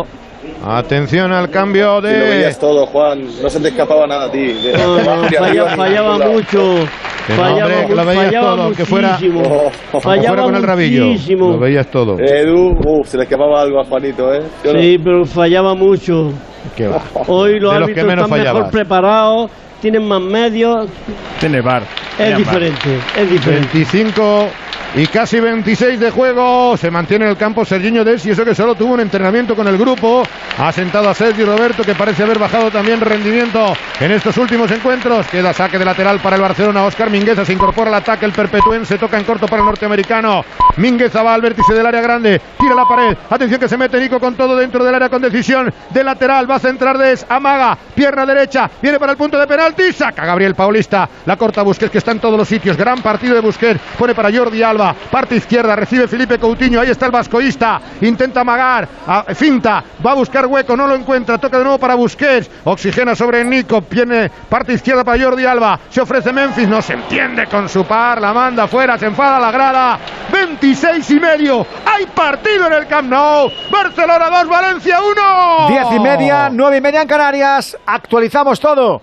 Atención al cambio de... Si lo veías todo, Juan, no se te escapaba nada a ti. Fallaba mucho. Lo veías todo, aunque fuera con el rabillo. Lo veías todo. Edu, se le escapaba algo a Juanito, ¿eh? Sí, pero fallaba mucho. ¿Qué va? Hoy los árbitros están mejor preparados, tienen más medios. Tiene VAR. Es diferente. 25 y casi 26 de juego. Se mantiene en el campo Sergiño Dest, y eso que solo tuvo un entrenamiento con el grupo. Ha sentado a Sergi Roberto, que parece haber bajado también rendimiento en estos últimos encuentros. Queda saque de lateral para el Barcelona. Óscar Mingueza se incorpora al ataque. El perpetuense toca en corto para el norteamericano. Mingueza va al vértice del área grande. Tira la pared. Atención que se mete Nico con todo dentro del área con decisión. De lateral va a centrar Dest. Amaga. Pierna derecha. Viene para el punto de penalti. Saca Gabriel Paulista. La corta Busquets, que está en todos los sitios. Gran partido de Busquets. Pone para Jordi Alba. Parte izquierda, recibe Felipe Coutinho, ahí está el vascoísta, intenta amagar, finta, va a buscar hueco, no lo encuentra, toca de nuevo para Busquets, oxigena sobre Nico, viene parte izquierda para Jordi Alba, se ofrece Memphis, no se entiende con su par, la manda fuera, se enfada la grada. 26:30, hay partido en el Camp Nou. Barcelona 2, Valencia 1. 10:30, 9:30 en Canarias. Actualizamos todo.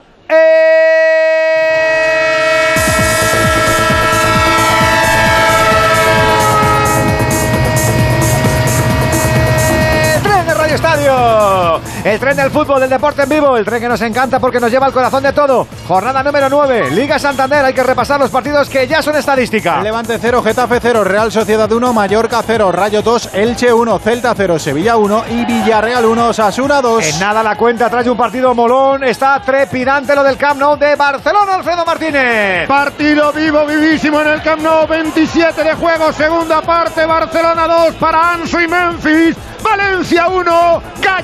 Estadio, el tren del fútbol, del deporte en vivo, el tren que nos encanta porque nos lleva al corazón de todo. Jornada número 9, Liga Santander. Hay que repasar los partidos que ya son estadística. Levante 0, Getafe 0, Real Sociedad 1, Mallorca 0, Rayo 2, Elche 1, Celta 0, Sevilla 1 y Villarreal 1, Osasuna 2. En nada la cuenta atrás de un partido molón. Está trepidante lo del Camp Nou de Barcelona. Alfredo Martínez. Partido vivo, vivísimo en el Camp Nou. 27 de juego, segunda parte. Barcelona 2 para Ansu y Memphis. Valencia 1,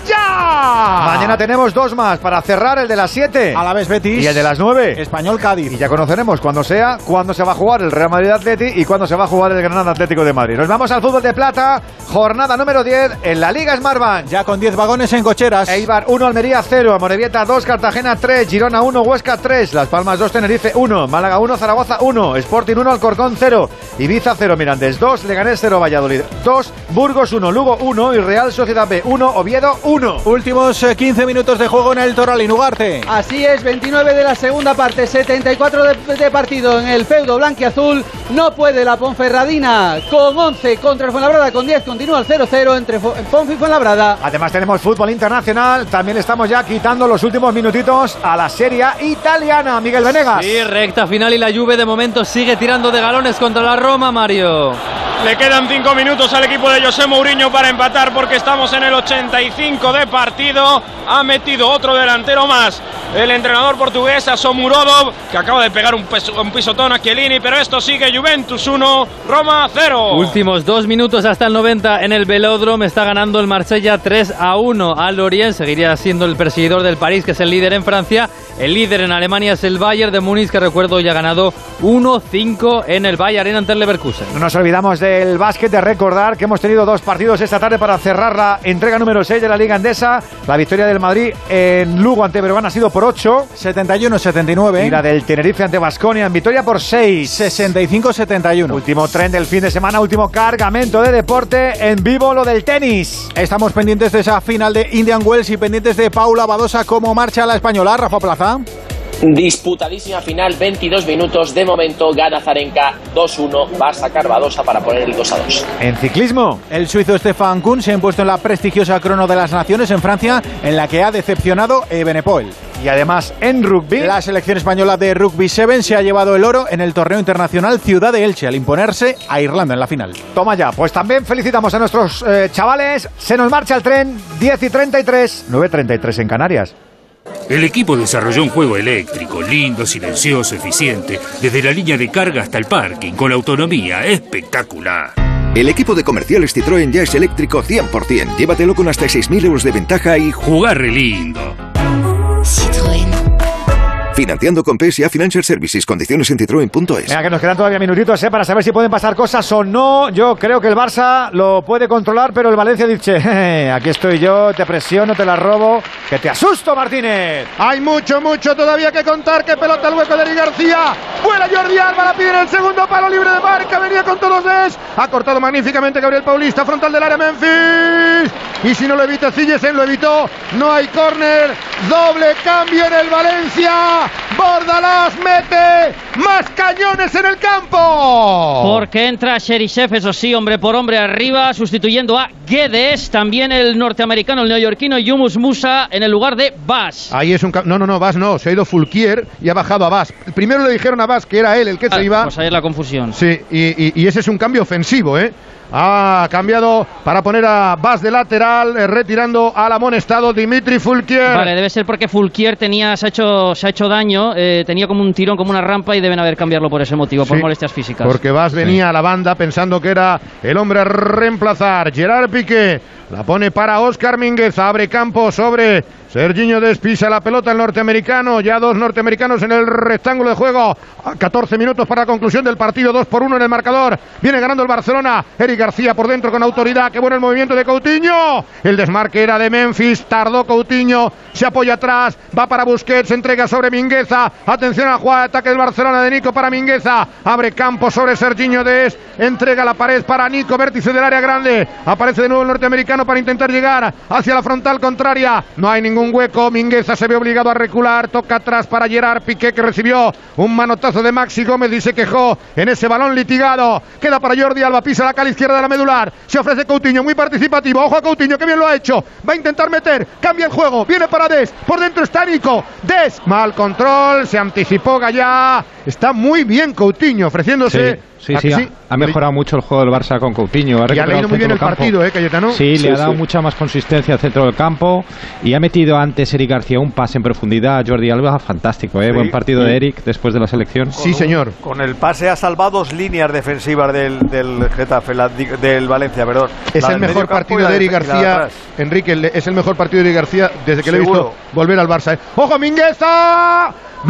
Gallá. Mañana tenemos dos más para cerrar, el de las 7. Alavés Betis. Y el de las 9. Español Cádiz. Y ya conoceremos cuándo se va a jugar el Real Madrid Atleti y cuándo se va a jugar el Granada Atlético de Madrid. Nos vamos al fútbol de plata, jornada número 10 en la Liga Smartbank. Ya con 10 vagones en cocheras. Eibar 1, Almería 0, Amorebieta 2, Cartagena 3, Girona 1, Huesca 3, Las Palmas 2, Tenerife 1, Málaga 1, Zaragoza 1, Sporting 1, Alcorcón 0, Ibiza 0, Mirandés 2, Leganés 0, Valladolid 2, Burgos 1, Lugo 1 y Real Sociedad B 1, Oviedo 1. Últimos 15 minutos de juego en el Toralín Ugarte. Así es, 29 de la segunda parte, 74 de partido en el feudo blanquiazul. No puede la Ponferradina con 11 contra el Fuenlabrada con 10. Continúa el 0-0 entre Ponfe y Fuenlabrada. Además tenemos fútbol internacional. También estamos ya quitando los últimos minutitos a la Serie A italiana. Miguel Venegas. Sí, recta final y la Juve de momento sigue tirando de galones contra la Roma, Mario. Le quedan 5 minutos al equipo de José Mourinho para empatar porque estamos en el 85 de partido. Ha metido otro delantero más el entrenador portugués, Asomurodov, que acaba de pegar un pisotón a Chiellini, pero esto sigue: Juventus 1, Roma 0. Últimos 2 minutos hasta el 90 en el Velódromo. Está ganando el Marsella 3-1 al Lorient. Seguiría siendo el perseguidor del París, que es el líder en Francia. El líder en Alemania es el Bayern de Múnich, que recuerdo ya ha ganado 1-5 en el Bayern ante el Leverkusen. No nos olvidamos del básquet, de recordar que hemos tenido 2 partidos esta tarde para cerrar la entrega número 6 de la Liga Endesa. La victoria del Madrid en Lugo ante Breogán ha sido por 8, 71-79. Y la del Tenerife ante Baskonia en victoria por 6, 65-71. Último tren del fin de semana, último cargamento de deporte en vivo, lo del tenis. Estamos pendientes de esa final de Indian Wells y pendientes de Paula Badosa. ¿Cómo marcha la española, Rafa Plaza? Disputadísima final, 22 minutos. De momento gana Azarenka 2-1. Va a sacar Badosa para poner el 2-2. En ciclismo, el suizo Stefan Kuhn se ha impuesto en la prestigiosa Crono de las Naciones en Francia, en la que ha decepcionado Evenepoel. Y además en rugby, la selección española de Rugby 7 se ha llevado el oro en el torneo internacional Ciudad de Elche al imponerse a Irlanda en la final. Toma ya, pues también felicitamos a nuestros chavales. Se nos marcha el tren, 10:33, 9:33 en Canarias. El equipo desarrolló un juego eléctrico, lindo, silencioso, eficiente, desde la línea de carga hasta el parking, con autonomía espectacular. El equipo de comerciales Citroën ya es eléctrico 100%. Llévatelo con hasta 6.000 euros de ventaja y... jugar re lindo. Citroën. Financiando con PSA Financial Services. Condiciones en citroen.es. Venga, que nos quedan todavía minutitos para saber si pueden pasar cosas o no. Yo creo que el Barça lo puede controlar, pero el Valencia dice: aquí estoy yo, te presiono, te la robo, que te asusto, Martínez. Hay mucho todavía que contar. Que pelota al hueco de Eric García. Vuela Jordi Alba, la pide en el segundo palo, libre de marca. Venía con todos Dest. Ha cortado magníficamente Gabriel Paulista, frontal del área Memphis. y si no lo evita Sillesen, lo evitó. No hay córner, doble cambio en el Valencia. Bordalás mete más cañones en el campo. Porque entra Cheryshev, eso sí, hombre por hombre arriba, sustituyendo a Guedes, también el norteamericano, el neoyorquino Yunus Musa en el lugar de Bas. Ahí es un... No, Bas no, se ha ido Fulquier y ha bajado a Bas. Primero le dijeron a Bas que era él el que se iba. Pues ahí es la confusión. Sí, y ese es un cambio ofensivo, ¿eh? Ha cambiado para poner a Bas de lateral, retirando al amonestado Dimitri Fulquier. Vale, debe ser porque Fulquier se ha hecho daño, tenía como un tirón, como una rampa, y deben haber cambiarlo por ese motivo, por molestias físicas. Porque Bas venía a la banda pensando que era el hombre a reemplazar. Gerard Piqué la pone para Óscar Mingueza, abre campo sobre Serginho Dest, pisa la pelota el norteamericano, ya dos norteamericanos en el rectángulo de juego, a 14 minutos para la conclusión del partido, 2-1 en el marcador, viene ganando el Barcelona, Eric García por dentro con autoridad, qué bueno el movimiento de Coutinho, el desmarque era de Memphis, tardó Coutinho, se apoya atrás, va para Busquets, entrega sobre Mingueza, atención a la jugada de ataque del Barcelona de Nico para Mingueza, abre campo sobre Serginho Dest, entrega la pared para Nico, vértice del área grande, aparece de nuevo el norteamericano para intentar llegar hacia la frontal contraria, no hay ningún hueco, Mingueza se ve obligado a recular, toca atrás para Gerard Piqué, que recibió un manotazo de Maxi Gómez y se quejó en ese balón litigado, queda para Jordi Alba, pisa la cara izquierda de la medular, se ofrece Coutinho, muy participativo, ojo a Coutinho, que bien lo ha hecho, va a intentar meter, cambia el juego, viene para Dest, por dentro está Nico, Dest, mal control, se anticipó Gallá, está muy bien Coutinho, ofreciéndose... Sí, ha mejorado mucho el juego del Barça con Coutinho. Y ha leído muy bien el partido, Cayetano. Sí, le ha dado mucha más consistencia al centro del campo y ha metido antes Eric García un pase en profundidad a Jordi Alba, fantástico, buen partido de Eric después de la selección. Sí, señor. Con el pase ha salvado 2 líneas defensivas del Getafe, del Valencia, perdón. Es el mejor partido de Eric García, Enrique, es el mejor partido de Eric García desde que le he visto volver al Barça. ¡Ojo, Mingueza!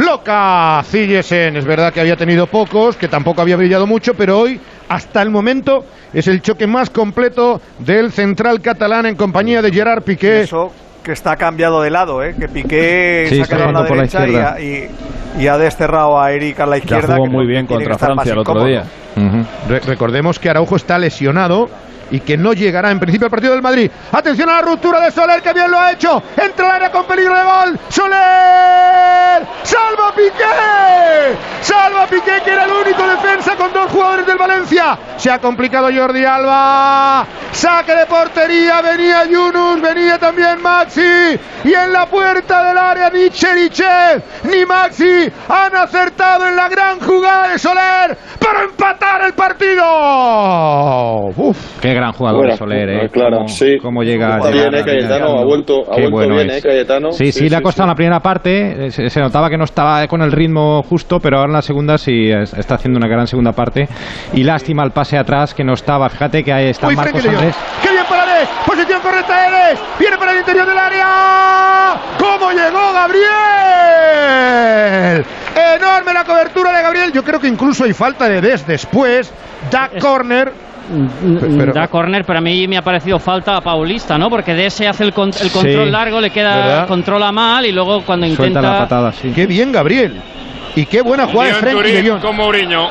Bloca Sillesen, es verdad que había tenido pocos, que tampoco había brillado mucho, pero hoy, hasta el momento, es el choque más completo del central catalán en compañía de Gerard Piqué. Eso que está cambiado de lado, que Piqué se ha quedado a la derecha y ha desterrado a Eric a la izquierda. Ya jugó muy bien contra Francia el otro día. Recordemos que Araujo está lesionado y que no llegará en principio al partido del Madrid. Atención a la ruptura de Soler, que bien lo ha hecho, entra al área con peligro de gol, Soler, salva Piqué, que era el único defensa con 2 jugadores del Valencia, se ha complicado Jordi Alba, saque de portería, venía Yunus, venía también Maxi, y en la puerta del área ni Cheryshev ni Maxi han acertado en la gran jugada de Soler para empatar el partido. Qué gran jugador Soler, claro, cómo llega bien, Cayetano, ha vuelto bien, Cayetano. Sí, le ha costado en la primera parte, se notaba que no estaba con el ritmo justo, pero ahora en la segunda sí está haciendo una gran segunda parte, y lástima el pase atrás que no estaba, fíjate que ahí está Marcos Andrés. ¡Qué bien para Dest! Posición correcta de Dest, viene para el interior del área, ¡cómo llegó Gabriel! Enorme la cobertura de Gabriel, yo creo que incluso hay falta de Dest después, da córner. Da córner, pero a mí me ha parecido falta a Paulista, ¿no? Porque de ese hace el control largo, le queda, controla mal y luego cuando intenta... Suelta la patada, Qué bien Gabriel. Y qué buena jugada de Frenkie de Jong. Con Mourinho.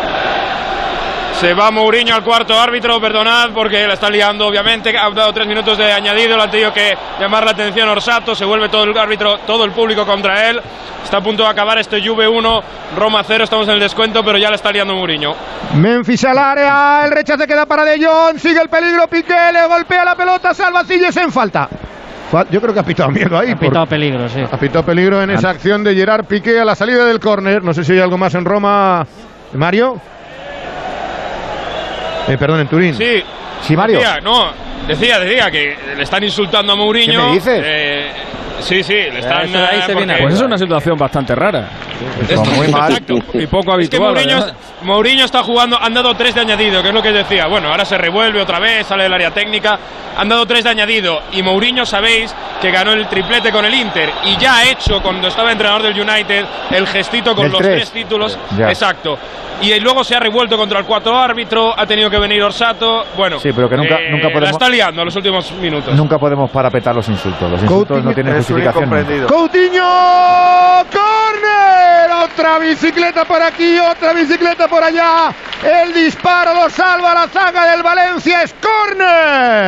Se va Mourinho al cuarto árbitro, perdonad porque la está liando obviamente, ha dado 3 minutos de añadido, le ha tenido que llamar la atención Orsato, se vuelve todo el árbitro, todo el público contra él, está a punto de acabar este Juve 1, Roma 0, estamos en el descuento, pero ya le está liando Mourinho. Memphis al área, el rechace queda para De Jong, sigue el peligro, Piqué, le golpea la pelota, salva Sillesen, falta. Yo creo que ha pitado miedo ahí. Ha pitado peligro, sí. Ha pitado peligro en esa acción de Gerard Piqué a la salida del córner, no sé si hay algo más en Roma, Mario. Perdón, en Turín. Sí, Mario. Decía que le están insultando a Mourinho. ¿Qué me dices? Sí, le están... Pues es una situación bastante rara. Muy mal. Exacto. Y poco habitual. Es que Mourinho está jugando, han dado 3 de añadido, que es lo que decía. Bueno, ahora se revuelve otra vez, sale del área técnica. Han dado 3 de añadido. Y Mourinho, sabéis, que ganó el triplete con el Inter. Y ya ha hecho, cuando estaba entrenador del United, el gestito con los 3 títulos. Ya. Exacto. Y luego se ha revuelto contra el 4 árbitro, ha tenido que venir Orsato. Bueno, sí, pero que nunca podemos... La está liando en los últimos minutos. Nunca podemos parapetar los insultos. Los insultos no tienen justificación. Coutinho, córner, otra bicicleta por aquí, otra bicicleta por allá. El disparo lo salva la zaga del Valencia, es córner.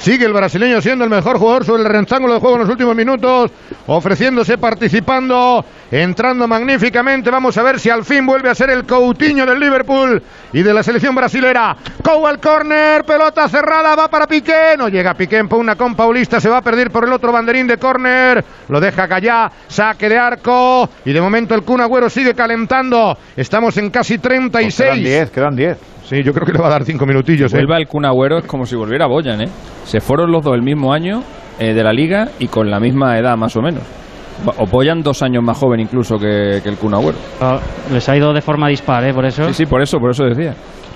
Sigue el brasileño siendo el mejor jugador sobre el rectángulo de juego en los últimos minutos, ofreciéndose, participando, entrando magníficamente. Vamos a ver si al fin vuelve a ser el Coutinho del Liverpool y de la selección brasilera. Cou al córner, pelota cerrada, va para Piqué. No llega Piqué, empuna con Paulista, se va a perder por el otro banderín de córner. Lo deja Gallá, saque de arco. Y de momento el Kun Agüero sigue calentando. Estamos en casi 36. Pues quedan 10. Sí, yo creo que le va a dar 5 minutillos. Vuelva el Kun Agüero, es como si volviera Boyan, ¿eh? Se fueron los dos el mismo año de la Liga y con la misma edad más o menos. O Boyan 2 años más joven incluso que el Kun Agüero. Les ha ido de forma dispar, ¿eh? Por eso. Sí, por eso decía.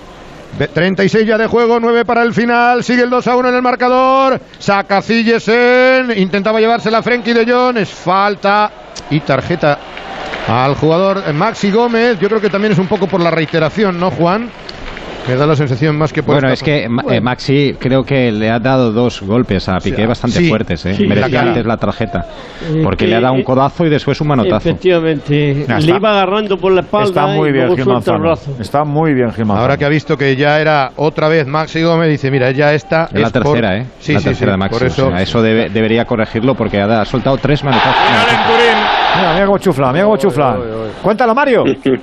36 ya de juego, 9 para el final. Sigue el 2-1 en el marcador. Saca Ziyech, intentaba llevársela Frenkie de Jong. Es falta y tarjeta al jugador Maxi Gómez. Yo creo que también es un poco por la reiteración, ¿no, Juan? Me da la sensación más que por... Bueno, es que Maxi creo que le ha dado 2 golpes a Piqué bastante fuertes, ¿eh? Sí, merecía antes la tarjeta. Porque le ha dado un codazo y después un manotazo. Efectivamente. Le iba agarrando por la espalda. Está muy bien Gil Manzano. Está muy bien Gil Manzano. Ahora que ha visto que ya era otra vez Maxi Gómez, dice, mira, ya esta es la tercera, ¿eh? Sí, la tercera de Maxi. Por eso, o sea, eso debería corregirlo porque ha soltado 3 manotazos. Mira cómo chufla, Cuéntalo, Mario.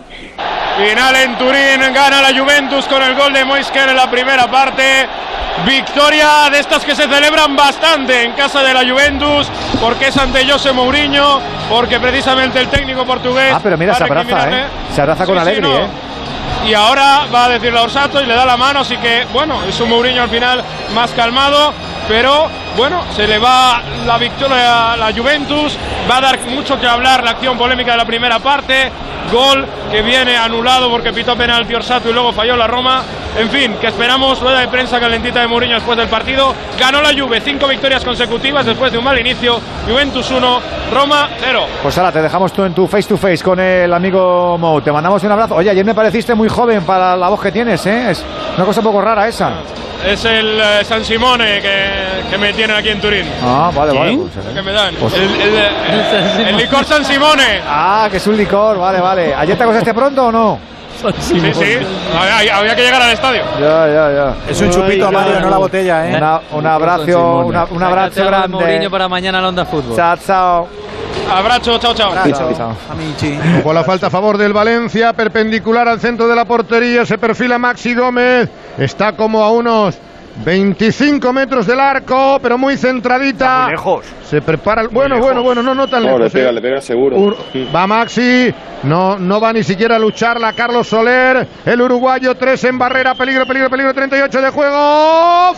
Final en Turín, gana la Juventus con el gol de Moisken en la primera parte. Victoria de estas que se celebran bastante en casa de la Juventus, porque es ante José Mourinho, porque precisamente el técnico portugués... pero mira, se abraza, se abraza con Allegri, Y ahora va a decirle a Orsato y le da la mano, así que, bueno, es un Mourinho al final más calmado, pero, bueno, se le va la victoria a la Juventus, va a dar mucho que hablar la acción polémica de la primera parte, gol que viene anulado porque pitó penalti Orsato y luego falló la Roma. En fin, que esperamos rueda de prensa calentita de Mourinho después del partido. Ganó la Juve, 5 victorias consecutivas después de un mal inicio. Juventus 1, Roma 0. Pues ahora te dejamos tú en tu face to face con el amigo Mou. Te mandamos un abrazo. Oye, ayer me pareciste muy joven para la voz que tienes, ¿eh? Es una cosa un poco rara esa. Es el San Simone que me tienen aquí en Turín. Ah, vale. Pues, que me dan. Pues, el licor San Simone. Ah, que es un licor, vale. ¿Ayer te acostaste pronto o no? Sí. Había que llegar al estadio. Ya. Es un chupito, Mario, no la botella, ¿eh? Un abrazo, un abrazo grande. Mourinho para mañana en la Onda Fútbol. Chao. Abrazo, chao. Amici. Con la falta a favor del Valencia, perpendicular al centro de la portería, se perfila Maxi Gómez. Está como a unos 25 metros del arco, pero muy centradita. Muy lejos. Se prepara. Bueno, no tan lejos. Le pega seguro. Va Maxi. No va ni siquiera a lucharla Carlos Soler. El uruguayo, 3 en barrera. Peligro. 38 de juego.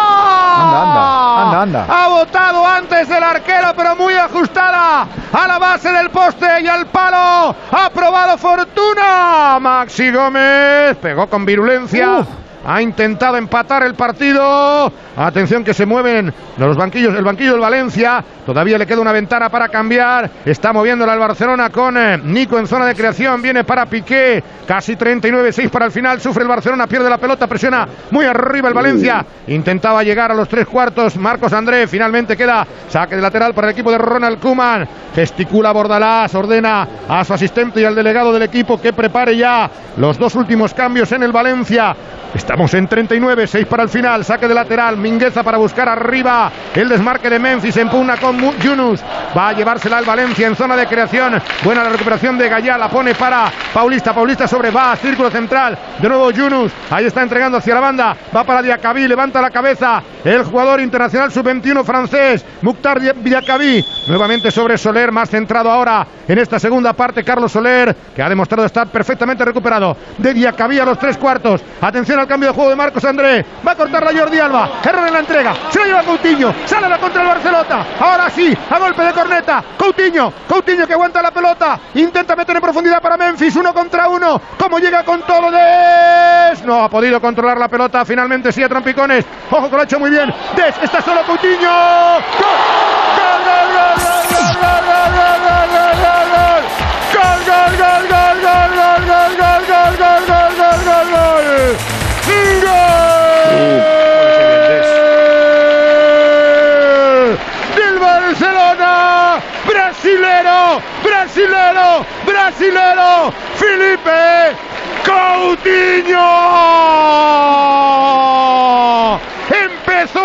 ¡Fuera! Anda. Ha botado antes del arquero, pero muy ajustada a la base del poste y al palo. Ha probado fortuna. Maxi Gómez pegó con virulencia. Ha intentado empatar el partido. Atención que se mueven los banquillos, el banquillo del Valencia. Todavía le queda una ventana para cambiar. Está moviéndola el Barcelona con Nico en zona de creación. Viene para Piqué. Casi 39-6 para el final. Sufre el Barcelona, pierde la pelota, presiona muy arriba el Valencia. Intentaba llegar a los 3/4. Marcos André. Finalmente queda saque de lateral para el equipo de Ronald Koeman. Gesticula Bordalás. Ordena a su asistente y al delegado del equipo que prepare ya los 2 últimos cambios en el Valencia. Estamos en 39-6 para el final. Saque de lateral. Mingueza para buscar arriba el desmarque de Memphis. Empuna con Yunus. Va a llevársela al Valencia en zona de creación. Buena la recuperación de Gallá. La pone para Paulista. Paulista sobre va. Círculo central. De nuevo Yunus. Ahí está entregando hacia la banda. Va para Diacabí. Levanta la cabeza. El jugador internacional sub-21 francés. Mukhtar Diacabí. Nuevamente sobre Soler. Más centrado ahora en esta segunda parte. Carlos Soler, que ha demostrado estar perfectamente recuperado. De Diacabí a los 3/4. Atención al cambio de juego de Marcos André. Va a cortar la Jordi Alba. Error en la entrega. Se la lleva Coutinho. Sale la contra el Barcelona. Ahora sí, a golpe de corneta. Coutinho que aguanta la pelota. Intenta meter en profundidad para Memphis. 1 contra 1. ¿Cómo llega con todo Des? No ha podido controlar la pelota. Finalmente sí a trompicones. Ojo que lo ha hecho muy bien. Des, está solo Coutinho. Del Barcelona, brasilero, Felipe Coutinho. Empezó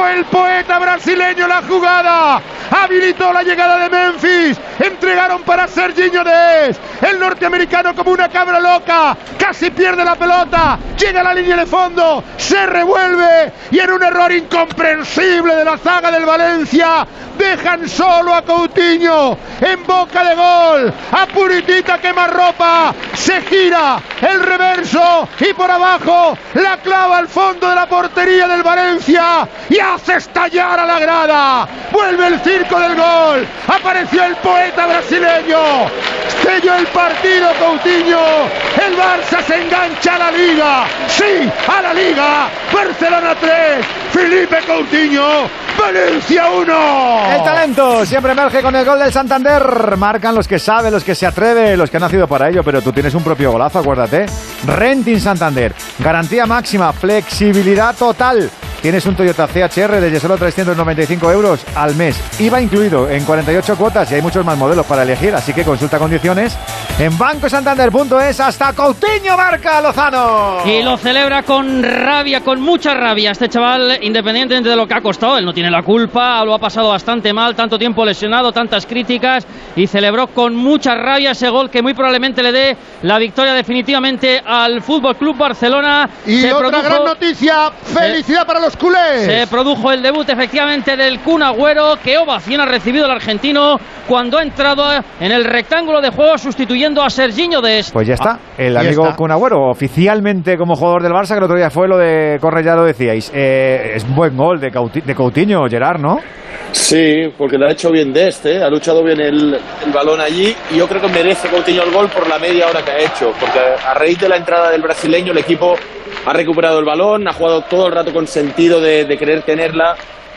el poeta brasileño la jugada, habilitó la llegada de Memphis, entregaron para Serginho Dest, el norteamericano como una cabra loca, casi pierde la pelota, llega a la línea de fondo, se revuelve y en un error incomprensible de la zaga del Valencia dejan solo a Coutinho en boca de gol, a puritita quemarropa, se gira el reverso y por abajo la clava al fondo de la portería del Valencia y hace estallar a la grada. Vuelve el circo del gol, apareció el poeta brasileño, selló el partido Coutinho, el Barça se engancha a la Liga, sí, a la Liga, Barcelona 3, Felipe Coutinho, Valencia 1. El talento siempre emerge con el gol del Santander. Marcan los que saben, los que se atreven, los que han nacido para ello, pero tú tienes un propio golazo, acuérdate. Renting Santander, garantía máxima, flexibilidad total. Tienes un Toyota CHR desde solo 395 euros al mes. IVA incluido en 48 cuotas y hay muchos más modelos para elegir, así que consulta condiciones en bancosantander.es. Hasta Coutinho marca Lozano. Y lo celebra con rabia, con mucha rabia. Este chaval, independientemente de lo que ha costado, él no tiene la culpa, lo ha pasado bastante mal, tanto tiempo lesionado, tantas críticas, y celebró con mucha rabia ese gol que muy probablemente le dé la victoria definitivamente al Fútbol Club Barcelona. Y otra gran noticia, felicidad para los culés. Se produjo el debut efectivamente del Kun Agüero. Qué ovación ha recibido el argentino cuando ha entrado en el rectángulo de juego sustituyendo a Serginho Dest. Pues ya está, el amigo Kun Agüero oficialmente como jugador del Barça, que el otro día fue lo de Corre, ya lo decíais. Es un buen gol de Coutinho, Gerard, ¿no? Sí, porque lo ha hecho bien Dest, ha luchado bien el balón allí y yo creo que merece Coutinho el gol por la media hora que ha hecho, porque a raíz de la entrada del brasileño el equipo ha recuperado el balón, ha jugado todo el rato con sentido de querer tenerla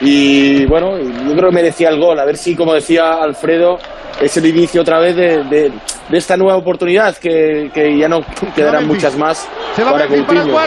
y bueno, yo creo que merecía el gol. A ver si, como decía Alfredo, es el inicio otra vez de esta nueva oportunidad que ya no quedarán muchas más. Se va para Coutinho para el Coutinho.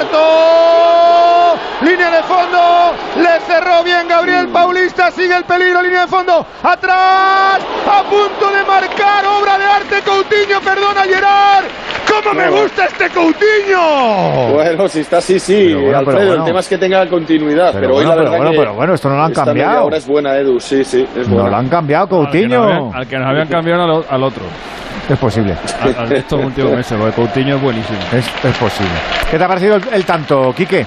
cuarto, línea de fondo, le cerró bien Gabriel Paulista, sigue el peligro, línea de fondo, atrás, a punto de marcar, obra de arte Coutinho, perdona Gerard, ¡cómo me gusta este Coutinho! Bueno, si está así, sí, pero Alfredo, el tema es que tenga continuidad, pero hoy la verdad pero esto no lo han esta cambiado. media hora es buena, Edu, sí, es buena. No lo han cambiado, Coutinho. Al que nos habían cambiado al otro. Es posible. Al de estos últimos meses, lo de Coutinho es buenísimo. Es posible. ¿Qué te ha parecido el tanto, Quique?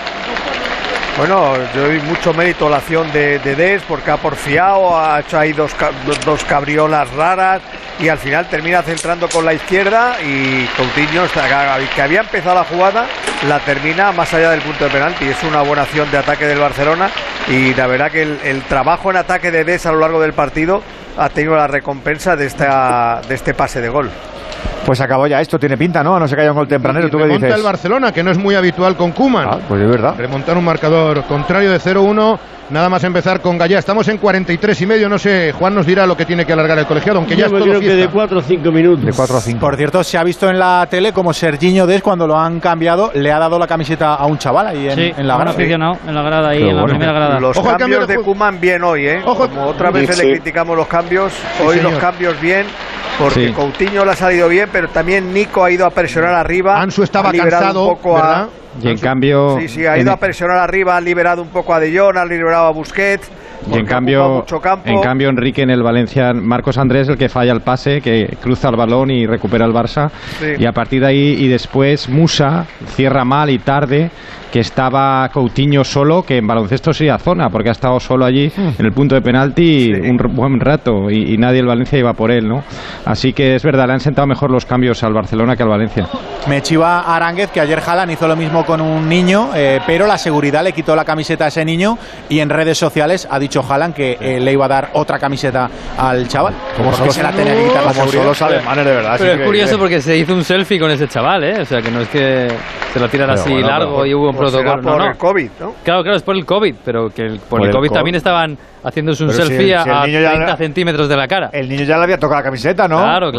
Bueno, yo doy mucho mérito a la acción de Dest porque ha porfiado, ha hecho ahí dos cabriolas raras y al final termina centrando con la izquierda y Coutinho, que había empezado la jugada, la termina más allá del punto de penalti. Es una buena acción de ataque del Barcelona y la verdad que el trabajo en ataque de Dest a lo largo del partido ha tenido la recompensa de este pase de gol. Pues acabó ya esto, tiene pinta, ¿no? A no ser que haya un gol tempranero, ¿tú qué dices? Remonta el Barcelona, que no es muy habitual con Koeman. Ah, pues es verdad. Remontar un marcador contrario de 0-1, nada más empezar con Gallá. Estamos en 43 y medio, no sé, Juan nos dirá lo que tiene que alargar el colegiado, aunque ya es todo creo fiesta. que de 4 a 5 minutos. De 4 a 5. Por cierto, se ha visto en la tele como Serginho Dest, cuando lo han cambiado, le ha dado la camiseta a un chaval ahí en la grada. Aficionado, en la grada, ahí, en la primera grada. Los cambios de Koeman bien hoy, ¿eh? Ojo. Como otras veces le criticamos los cambios, hoy los cambios bien, porque Coutinho le ha salido bien, pero también Nico ha ido a presionar arriba. Ansu estaba cansado, un poco, ¿verdad? Y en cambio... Sí, ha ido a presionar arriba, ha liberado un poco a De Jong, ha liberado a Busquets. Y en cambio, Enrique en el Valencia, Marcos Andrés, el que falla el pase, que cruza el balón y recupera el Barça. Sí. Y a partir de ahí, y después Musa cierra mal y tarde, que estaba Coutinho solo, que en baloncesto sería zona, porque ha estado solo allí en el punto de penalti un buen rato y nadie el Valencia iba por él, ¿no? Así que es verdad, le han sentado mejor los cambios al Barcelona que al Valencia. Me chiva Aránguez que ayer Haaland hizo lo mismo con un niño, pero la seguridad le quitó la camiseta a ese niño y en redes sociales ha dicho Haaland que le iba a dar otra camiseta al chaval. Como solo se la tenía que quitar, como solo los alemanes, de verdad. Pero es curioso porque se hizo un selfie con ese chaval, ¿eh? O sea, que no es que se lo tirara así largo y hubo un protocolo. Por el COVID, ¿no? Claro, es por el COVID, pero que por el COVID también estaban haciéndose un selfie a 30 centímetros de la cara. El niño ya le había tocado la camiseta, ¿no? Claro,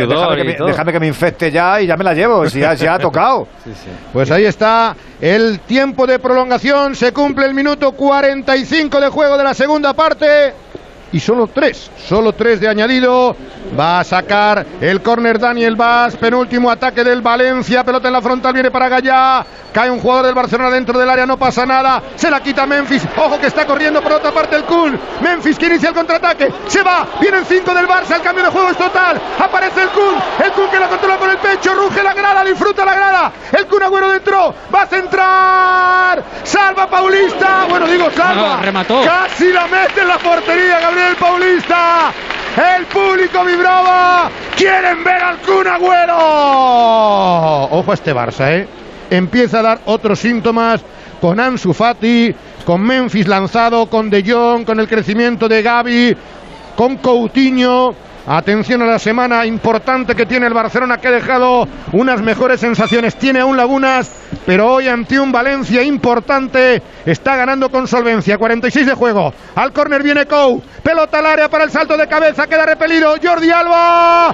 déjame que me infecte ya y ya me la llevo, si ya ha tocado. Sí. Pues ahí está el tiempo de prolongación, se cumple el minuto 45 de juego de la segunda parte y solo 3 de añadido. Va a sacar el córner Daniel Vaz, penúltimo ataque del Valencia, pelota en la frontal, viene para Gallá, cae un jugador del Barcelona dentro del área, no pasa nada, se la quita Memphis, ojo que está corriendo por otra parte el Kun, Memphis que inicia el contraataque, se va, vienen 5 del Barça, el cambio de juego es total, aparece el Kun que la controla con el pecho, ruge la grada, disfruta la grada, el Kun Agüero dentro, va a centrar, salva Paulista, salva, remató, casi la mete en la portería Gabriel Paulista. El público vibraba. Quieren ver al Kun Agüero. Ojo a este Barça, empieza a dar otros síntomas con Ansu Fati, con Memphis lanzado, con De Jong, con el crecimiento de Gavi, con Coutinho. Atención a la semana importante que tiene el Barcelona, que ha dejado unas mejores sensaciones, tiene aún lagunas, pero hoy ante un Valencia importante está ganando con solvencia. 46 de juego, al córner viene Cou, pelota al área para el salto de cabeza, queda repelido Jordi Alba,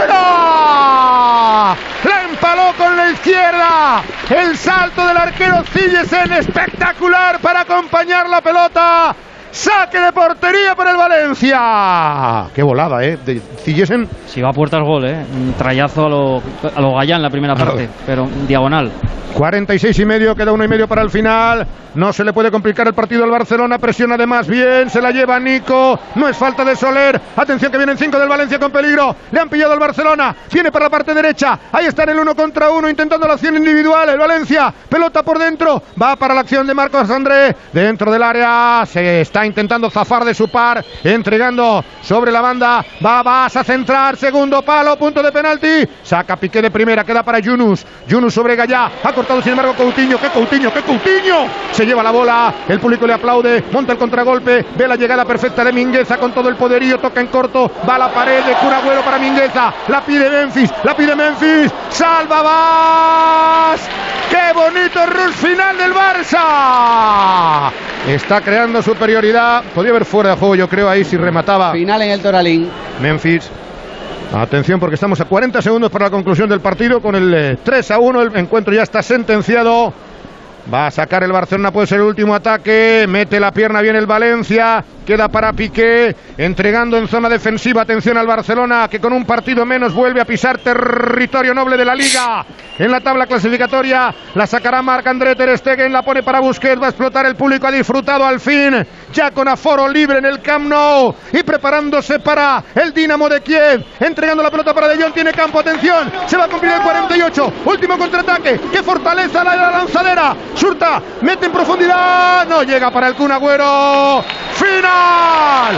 ¡fuera! La empaló con la izquierda, el salto del arquero Cillesen, espectacular para acompañar la pelota. Saque de portería para el Valencia. Qué volada, de Cillesen. Si va a puertas gol, un trayazo a lo Gallá en la primera parte, pero diagonal. 46 y medio, queda 1 y medio para el final. No se le puede complicar el partido al Barcelona, presiona además bien, se la lleva Nico, no es falta de Soler. Atención que vienen 5 del Valencia con peligro, le han pillado al Barcelona, viene para la parte derecha, ahí está en el 1 contra 1 intentando la acción individual, el Valencia, pelota por dentro, va para la acción de Marcos André, dentro del área, se está intentando zafar de su par, entregando sobre la banda, vas a centrar, segundo palo, punto de penalti, saca Piqué de primera, queda para Yunus sobre Gallá, ha cortado sin embargo Coutinho, ¡qué Coutinho! Se lleva la bola, el público le aplaude, monta el contragolpe, ve la llegada perfecta de Mingueza con todo el poderío, toca en corto, va a la pared de Kun Agüero para Mingueza, la pide Memphis, salva Vaz, qué bonito rush final del Barça, está creando superioridad, podría haber fuera de juego yo creo ahí si remataba. Final en el Toralín. Memphis. Atención porque estamos a 40 segundos para la conclusión del partido con el 3-1, el encuentro ya está sentenciado. Va a sacar el Barcelona, puede ser el último ataque, mete la pierna bien el Valencia, queda para Piqué, entregando en zona defensiva, atención al Barcelona, que con un partido menos vuelve a pisar territorio noble de la Liga, en la tabla clasificatoria, la sacará Marc-André Ter Stegen, la pone para Busquets, va a explotar el público, ha disfrutado al fin, ya con aforo libre en el Camp Nou, y preparándose para el Dinamo de Kiev, entregando la pelota para De Jong, tiene campo, atención, se va a cumplir el 48, último contraataque, que fortaleza la lanzadera, Surta, mete en profundidad, no llega para el Kun Agüero, final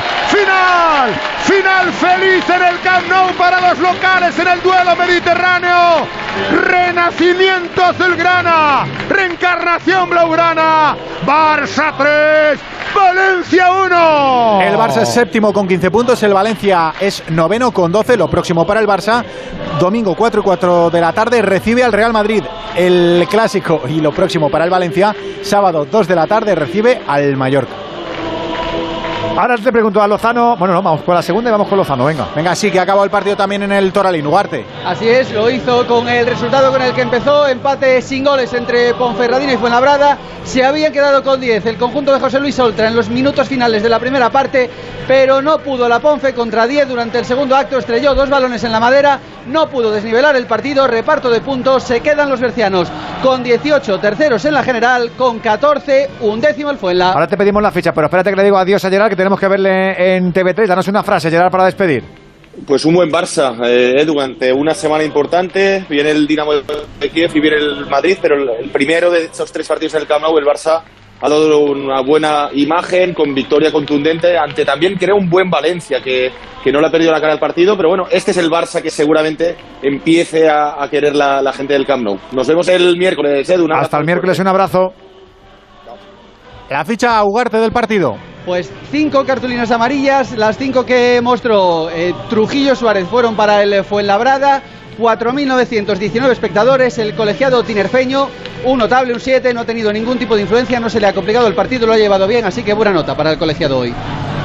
feliz en el Camp Nou para los locales en el duelo mediterráneo, renacimiento azulgrana, reencarnación blaugrana, Barça 3, Valencia 1. El Barça es séptimo con 15 puntos, el Valencia es noveno con 12, lo próximo para el Barça, domingo 4 y 4 de la tarde recibe al Real Madrid, el clásico, y lo próximo para el Valencia, sábado 2 de la tarde recibe al Mallorca. Ahora te pregunto a Lozano, bueno, no, vamos con la segunda y vamos con Lozano, venga, sí, que ha acabado el partido también en el Toralín, Ugarte. Así es, lo hizo con el resultado con el que empezó, empate sin goles entre Ponferradina y Fuenlabrada, se habían quedado con 10 el conjunto de José Luis Oltra en los minutos finales de la primera parte, pero no pudo la Ponfe contra 10 durante el segundo acto, estrelló 2 balones en la madera, no pudo desnivelar el partido, reparto de puntos, se quedan los bercianos con 18 terceros en la general, con 14 undécimo el Fuenla. Ahora te pedimos la ficha, pero espérate que le digo adiós a Gerard, que tenemos que verle en TV3, danos una frase, Gerard, para despedir. Pues un buen Barça, Edu, ante una semana importante, viene el Dinamo de Kiev y viene el Madrid, pero el primero de estos 3 partidos en el Camp Nou, el Barça ha dado una buena imagen, con victoria contundente, ante también creo un buen Valencia, que no le ha perdido la cara al partido, pero bueno, este es el Barça que seguramente empiece a querer la gente del Camp Nou. Nos vemos el miércoles, Edu. Hasta el miércoles, un abrazo. La ficha Ugarte del partido. Pues 5 cartulinas amarillas, las 5 que mostró Trujillo Suárez fueron para el Fuenlabrada, 4.919 espectadores, el colegiado tinerfeño, un notable, un 7, no ha tenido ningún tipo de influencia, no se le ha complicado el partido, lo ha llevado bien, así que buena nota para el colegiado hoy.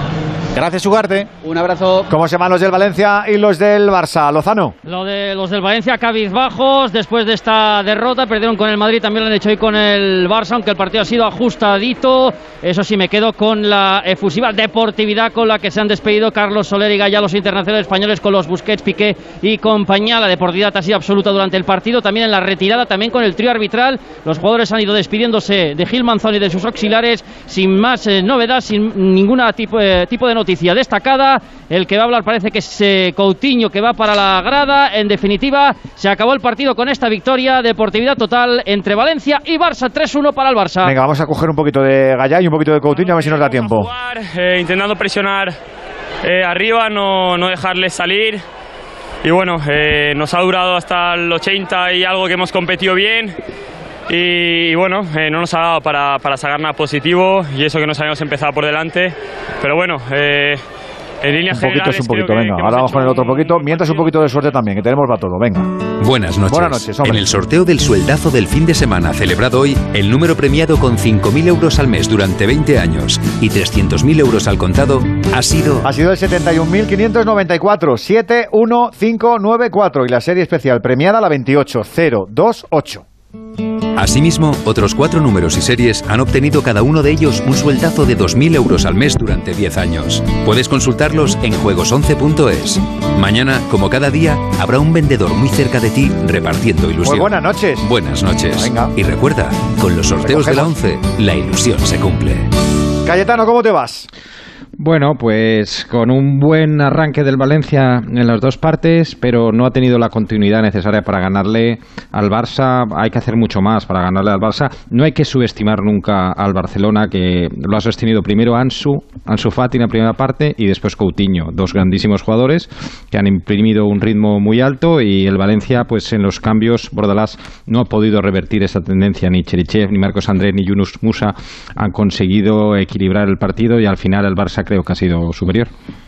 Gracias, Ugarte. Un abrazo. ¿Cómo se llaman los del Valencia y los del Barça? Lozano. Lo de los del Valencia cabizbajos después de esta derrota. Perdieron con el Madrid, también lo han hecho hoy con el Barça, aunque el partido ha sido ajustadito. Eso sí, me quedo con la efusiva deportividad con la que se han despedido Carlos Soler y Gaya, los internacionales españoles, con los Busquets, Piqué y compañía. La deportividad ha sido absoluta durante el partido, también en la retirada, también con el trío arbitral. Los jugadores han ido despidiéndose de Gil Manzón y de sus auxiliares sin más novedad, sin ningún tipo de noticia destacada. El que va a hablar parece que es Coutinho, que va para la grada. En definitiva, se acabó el partido con esta victoria, deportividad total entre Valencia y Barça, 3-1 para el Barça. Venga, vamos a coger un poquito de Gallá y un poquito de Coutinho, a ver si nos da tiempo. Intentando presionar arriba, no dejarles salir. Y bueno, nos ha durado hasta el 80 y algo que hemos competido bien. Y bueno, no nos ha dado para sacar nada positivo, y eso que nos habíamos empezado por delante. Pero bueno, en líneas generales... Un poquito, venga. Ahora vamos con el otro poquito. Mientras un poquito de suerte también, que tenemos para todo, venga. Buenas noches. Buenas noches, hombre. En el sorteo del sueldazo del fin de semana celebrado hoy, el número premiado con 5.000 euros al mes durante 20 años y 300.000 euros al contado ha sido el 71.594, 71594, y la serie especial premiada la 28028. Asimismo, otros 4 números y series han obtenido cada uno de ellos un sueldazo de 2.000 euros al mes durante 10 años. Puedes consultarlos en juegos11.es. Mañana, como cada día, habrá un vendedor muy cerca de ti repartiendo ilusión. Muy buenas noches. Buenas noches. Venga. Y recuerda, con los sorteos de la 11, la ilusión se cumple. Cayetano, ¿cómo te vas? Bueno, pues con un buen arranque del Valencia en las dos partes, pero no ha tenido la continuidad necesaria para ganarle al Barça. Hay que hacer mucho más para ganarle al Barça. No hay que subestimar nunca al Barcelona, que lo ha sostenido primero Ansu Fati en la primera parte y después Coutinho, dos grandísimos jugadores que han imprimido un ritmo muy alto, y el Valencia, pues en los cambios, Bordalás no ha podido revertir esa tendencia. Ni Cherichev, ni Marcos Andrés, ni Yunus Musa han conseguido equilibrar el partido, y al final el Barça creo que ha sido superior.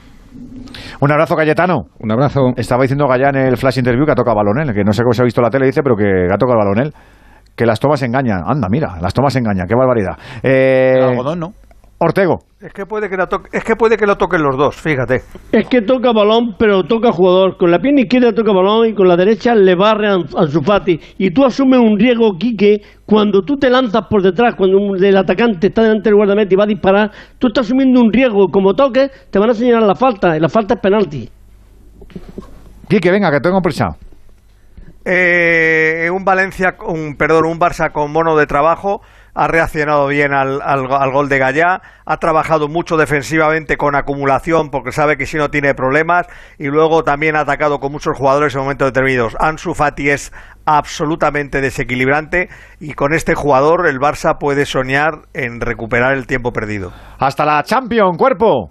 Un abrazo, Cayetano. Un abrazo. Estaba diciendo Gallá en el flash interview que ha tocado balón, que no sé cómo se ha visto la tele, dice, pero que ha tocado el balón, que las tomas engañan. Anda, mira, las tomas engañan, qué barbaridad. El algodón, ¿no? Ortego. Es que puede que lo toquen los dos, fíjate. Es que toca balón, pero toca jugador. Con la pierna izquierda toca balón y con la derecha le barre a Ansu Fati. Y tú asumes un riesgo, Quique, cuando tú te lanzas por detrás, cuando el atacante está delante del guardameta y va a disparar, tú estás asumiendo un riesgo. Como toques, te van a señalar la falta, y la falta es penalti. Quique, venga, que tengo prisa. Un Barça con mono de trabajo. Ha reaccionado bien al gol de Gallá, ha trabajado mucho defensivamente con acumulación porque sabe que si no tiene problemas, y luego también ha atacado con muchos jugadores en momentos determinados. Ansu Fati es absolutamente desequilibrante, y con este jugador el Barça puede soñar en recuperar el tiempo perdido. Hasta la Champions, cuerpo.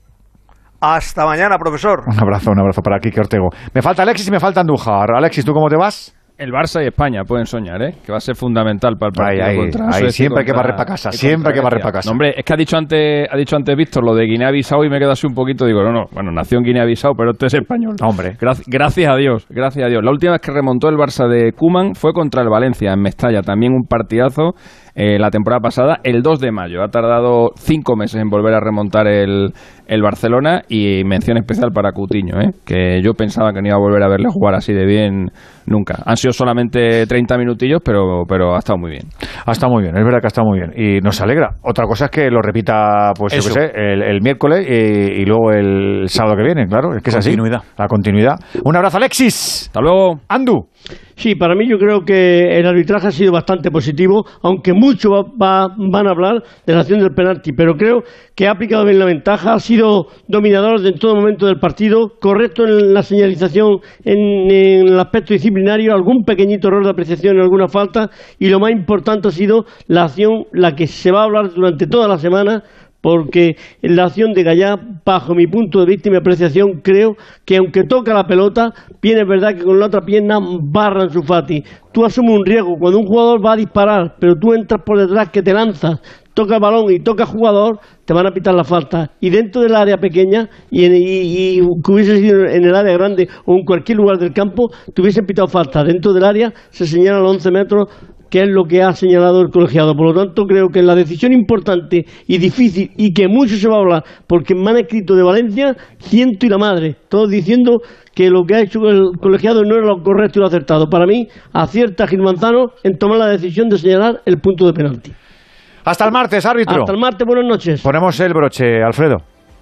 Hasta mañana, profesor. Un abrazo para Quique Ortego. Me falta Alexis y me falta Andújar. Alexis, ¿tú cómo te vas? El Barça y España pueden soñar, que va a ser fundamental para el partido contra Suecia. Siempre hay que barrer para casa, No, hombre, es que ha dicho antes Víctor lo de Guinea-Bissau, y me he quedado así un poquito, digo, bueno, nació en Guinea-Bissau, pero este es español. Hombre. Gracias a Dios. La última vez que remontó el Barça de Koeman fue contra el Valencia, en Mestalla, también un partidazo la temporada pasada, el 2 de mayo. Ha tardado 5 meses en volver a remontar el Barcelona, y mención especial para Coutinho, que yo pensaba que no iba a volver a verle jugar así de bien nunca. Han sido solamente 30 minutillos, pero ha estado muy bien. Ha estado muy bien, es verdad que ha estado muy bien. Y nos alegra. Otra cosa es que lo repita, pues yo qué sé, el miércoles y luego el sábado que viene, claro. Es que es así. La continuidad. Un abrazo, Alexis. Hasta luego. Andu. Sí, para mí yo creo que el arbitraje ha sido bastante positivo, aunque mucho van a hablar de la acción del penalti, pero creo que ha aplicado bien la ventaja, ha sido dominador en todo momento del partido, correcto en la señalización, en el aspecto disciplinario, algún pequeñito error de apreciación en alguna falta, y lo más importante ha sido la acción, la que se va a hablar durante toda la semana, porque en la acción de Gallá, bajo mi punto de vista y mi apreciación, creo que aunque toca la pelota, bien es verdad que con la otra pierna barra Ansu Fati. Tú asumes un riesgo cuando un jugador va a disparar, pero tú entras por detrás, que te lanzas, toca el balón y toca jugador, te van a pitar la falta. Y dentro del área pequeña, y que hubiese sido en el área grande o en cualquier lugar del campo, te hubiesen pitado falta. Dentro del área se señalan los 11 metros que es lo que ha señalado el colegiado. Por lo tanto, creo que la decisión importante y difícil, y que mucho se va a hablar, porque me han escrito de Valencia, ciento y la madre, todos diciendo que lo que ha hecho el colegiado no era lo correcto y lo acertado. Para mí, acierta Gil Manzano en tomar la decisión de señalar el punto de penalti. Hasta el martes, árbitro. Hasta el martes, buenas noches. Ponemos el broche, Alfredo.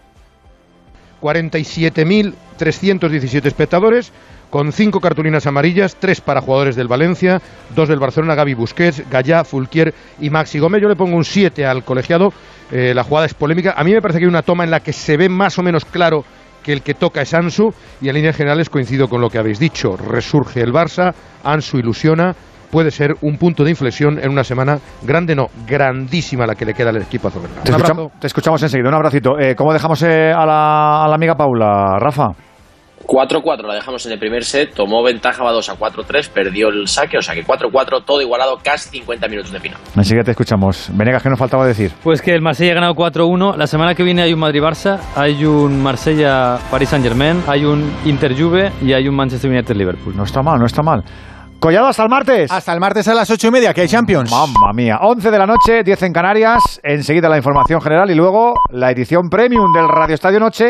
47.317 espectadores, con 5 cartulinas amarillas, 3 para jugadores del Valencia, 2 del Barcelona, Gavi, Busquets, Gallá, Fulquier y Maxi Gómez. Yo le pongo un 7 al colegiado. La jugada es polémica. A mí me parece que hay una toma en la que se ve más o menos claro que el que toca es Ansu, y en líneas generales coincido con lo que habéis dicho. Resurge el Barça, Ansu ilusiona, puede ser un punto de inflexión en una semana grande, no, grandísima la que le queda al equipo azulgrana. Te escuchamos enseguida, un abracito. ¿Cómo dejamos a la amiga Paula, Rafa? 4-4 la dejamos en el primer set, tomó ventaja Badosa 4-3, perdió el saque, o sea que 4-4, todo igualado, casi 50 minutos de final. Enseguida te escuchamos. Venegas, ¿qué nos faltaba decir? Pues que el Marsella ha ganado 4-1, la semana que viene hay un Madrid-Barça, hay un Marsella-Paris Saint-Germain, hay un Inter-Juve y hay un Manchester United-Liverpool. No está mal, no está mal. Collado, hasta el martes. Hasta el martes a las 8:30, que hay Champions. Mamma mía. 11 de la noche, 10 en Canarias. Enseguida la información general y luego la edición premium del Radio Estadio Noche.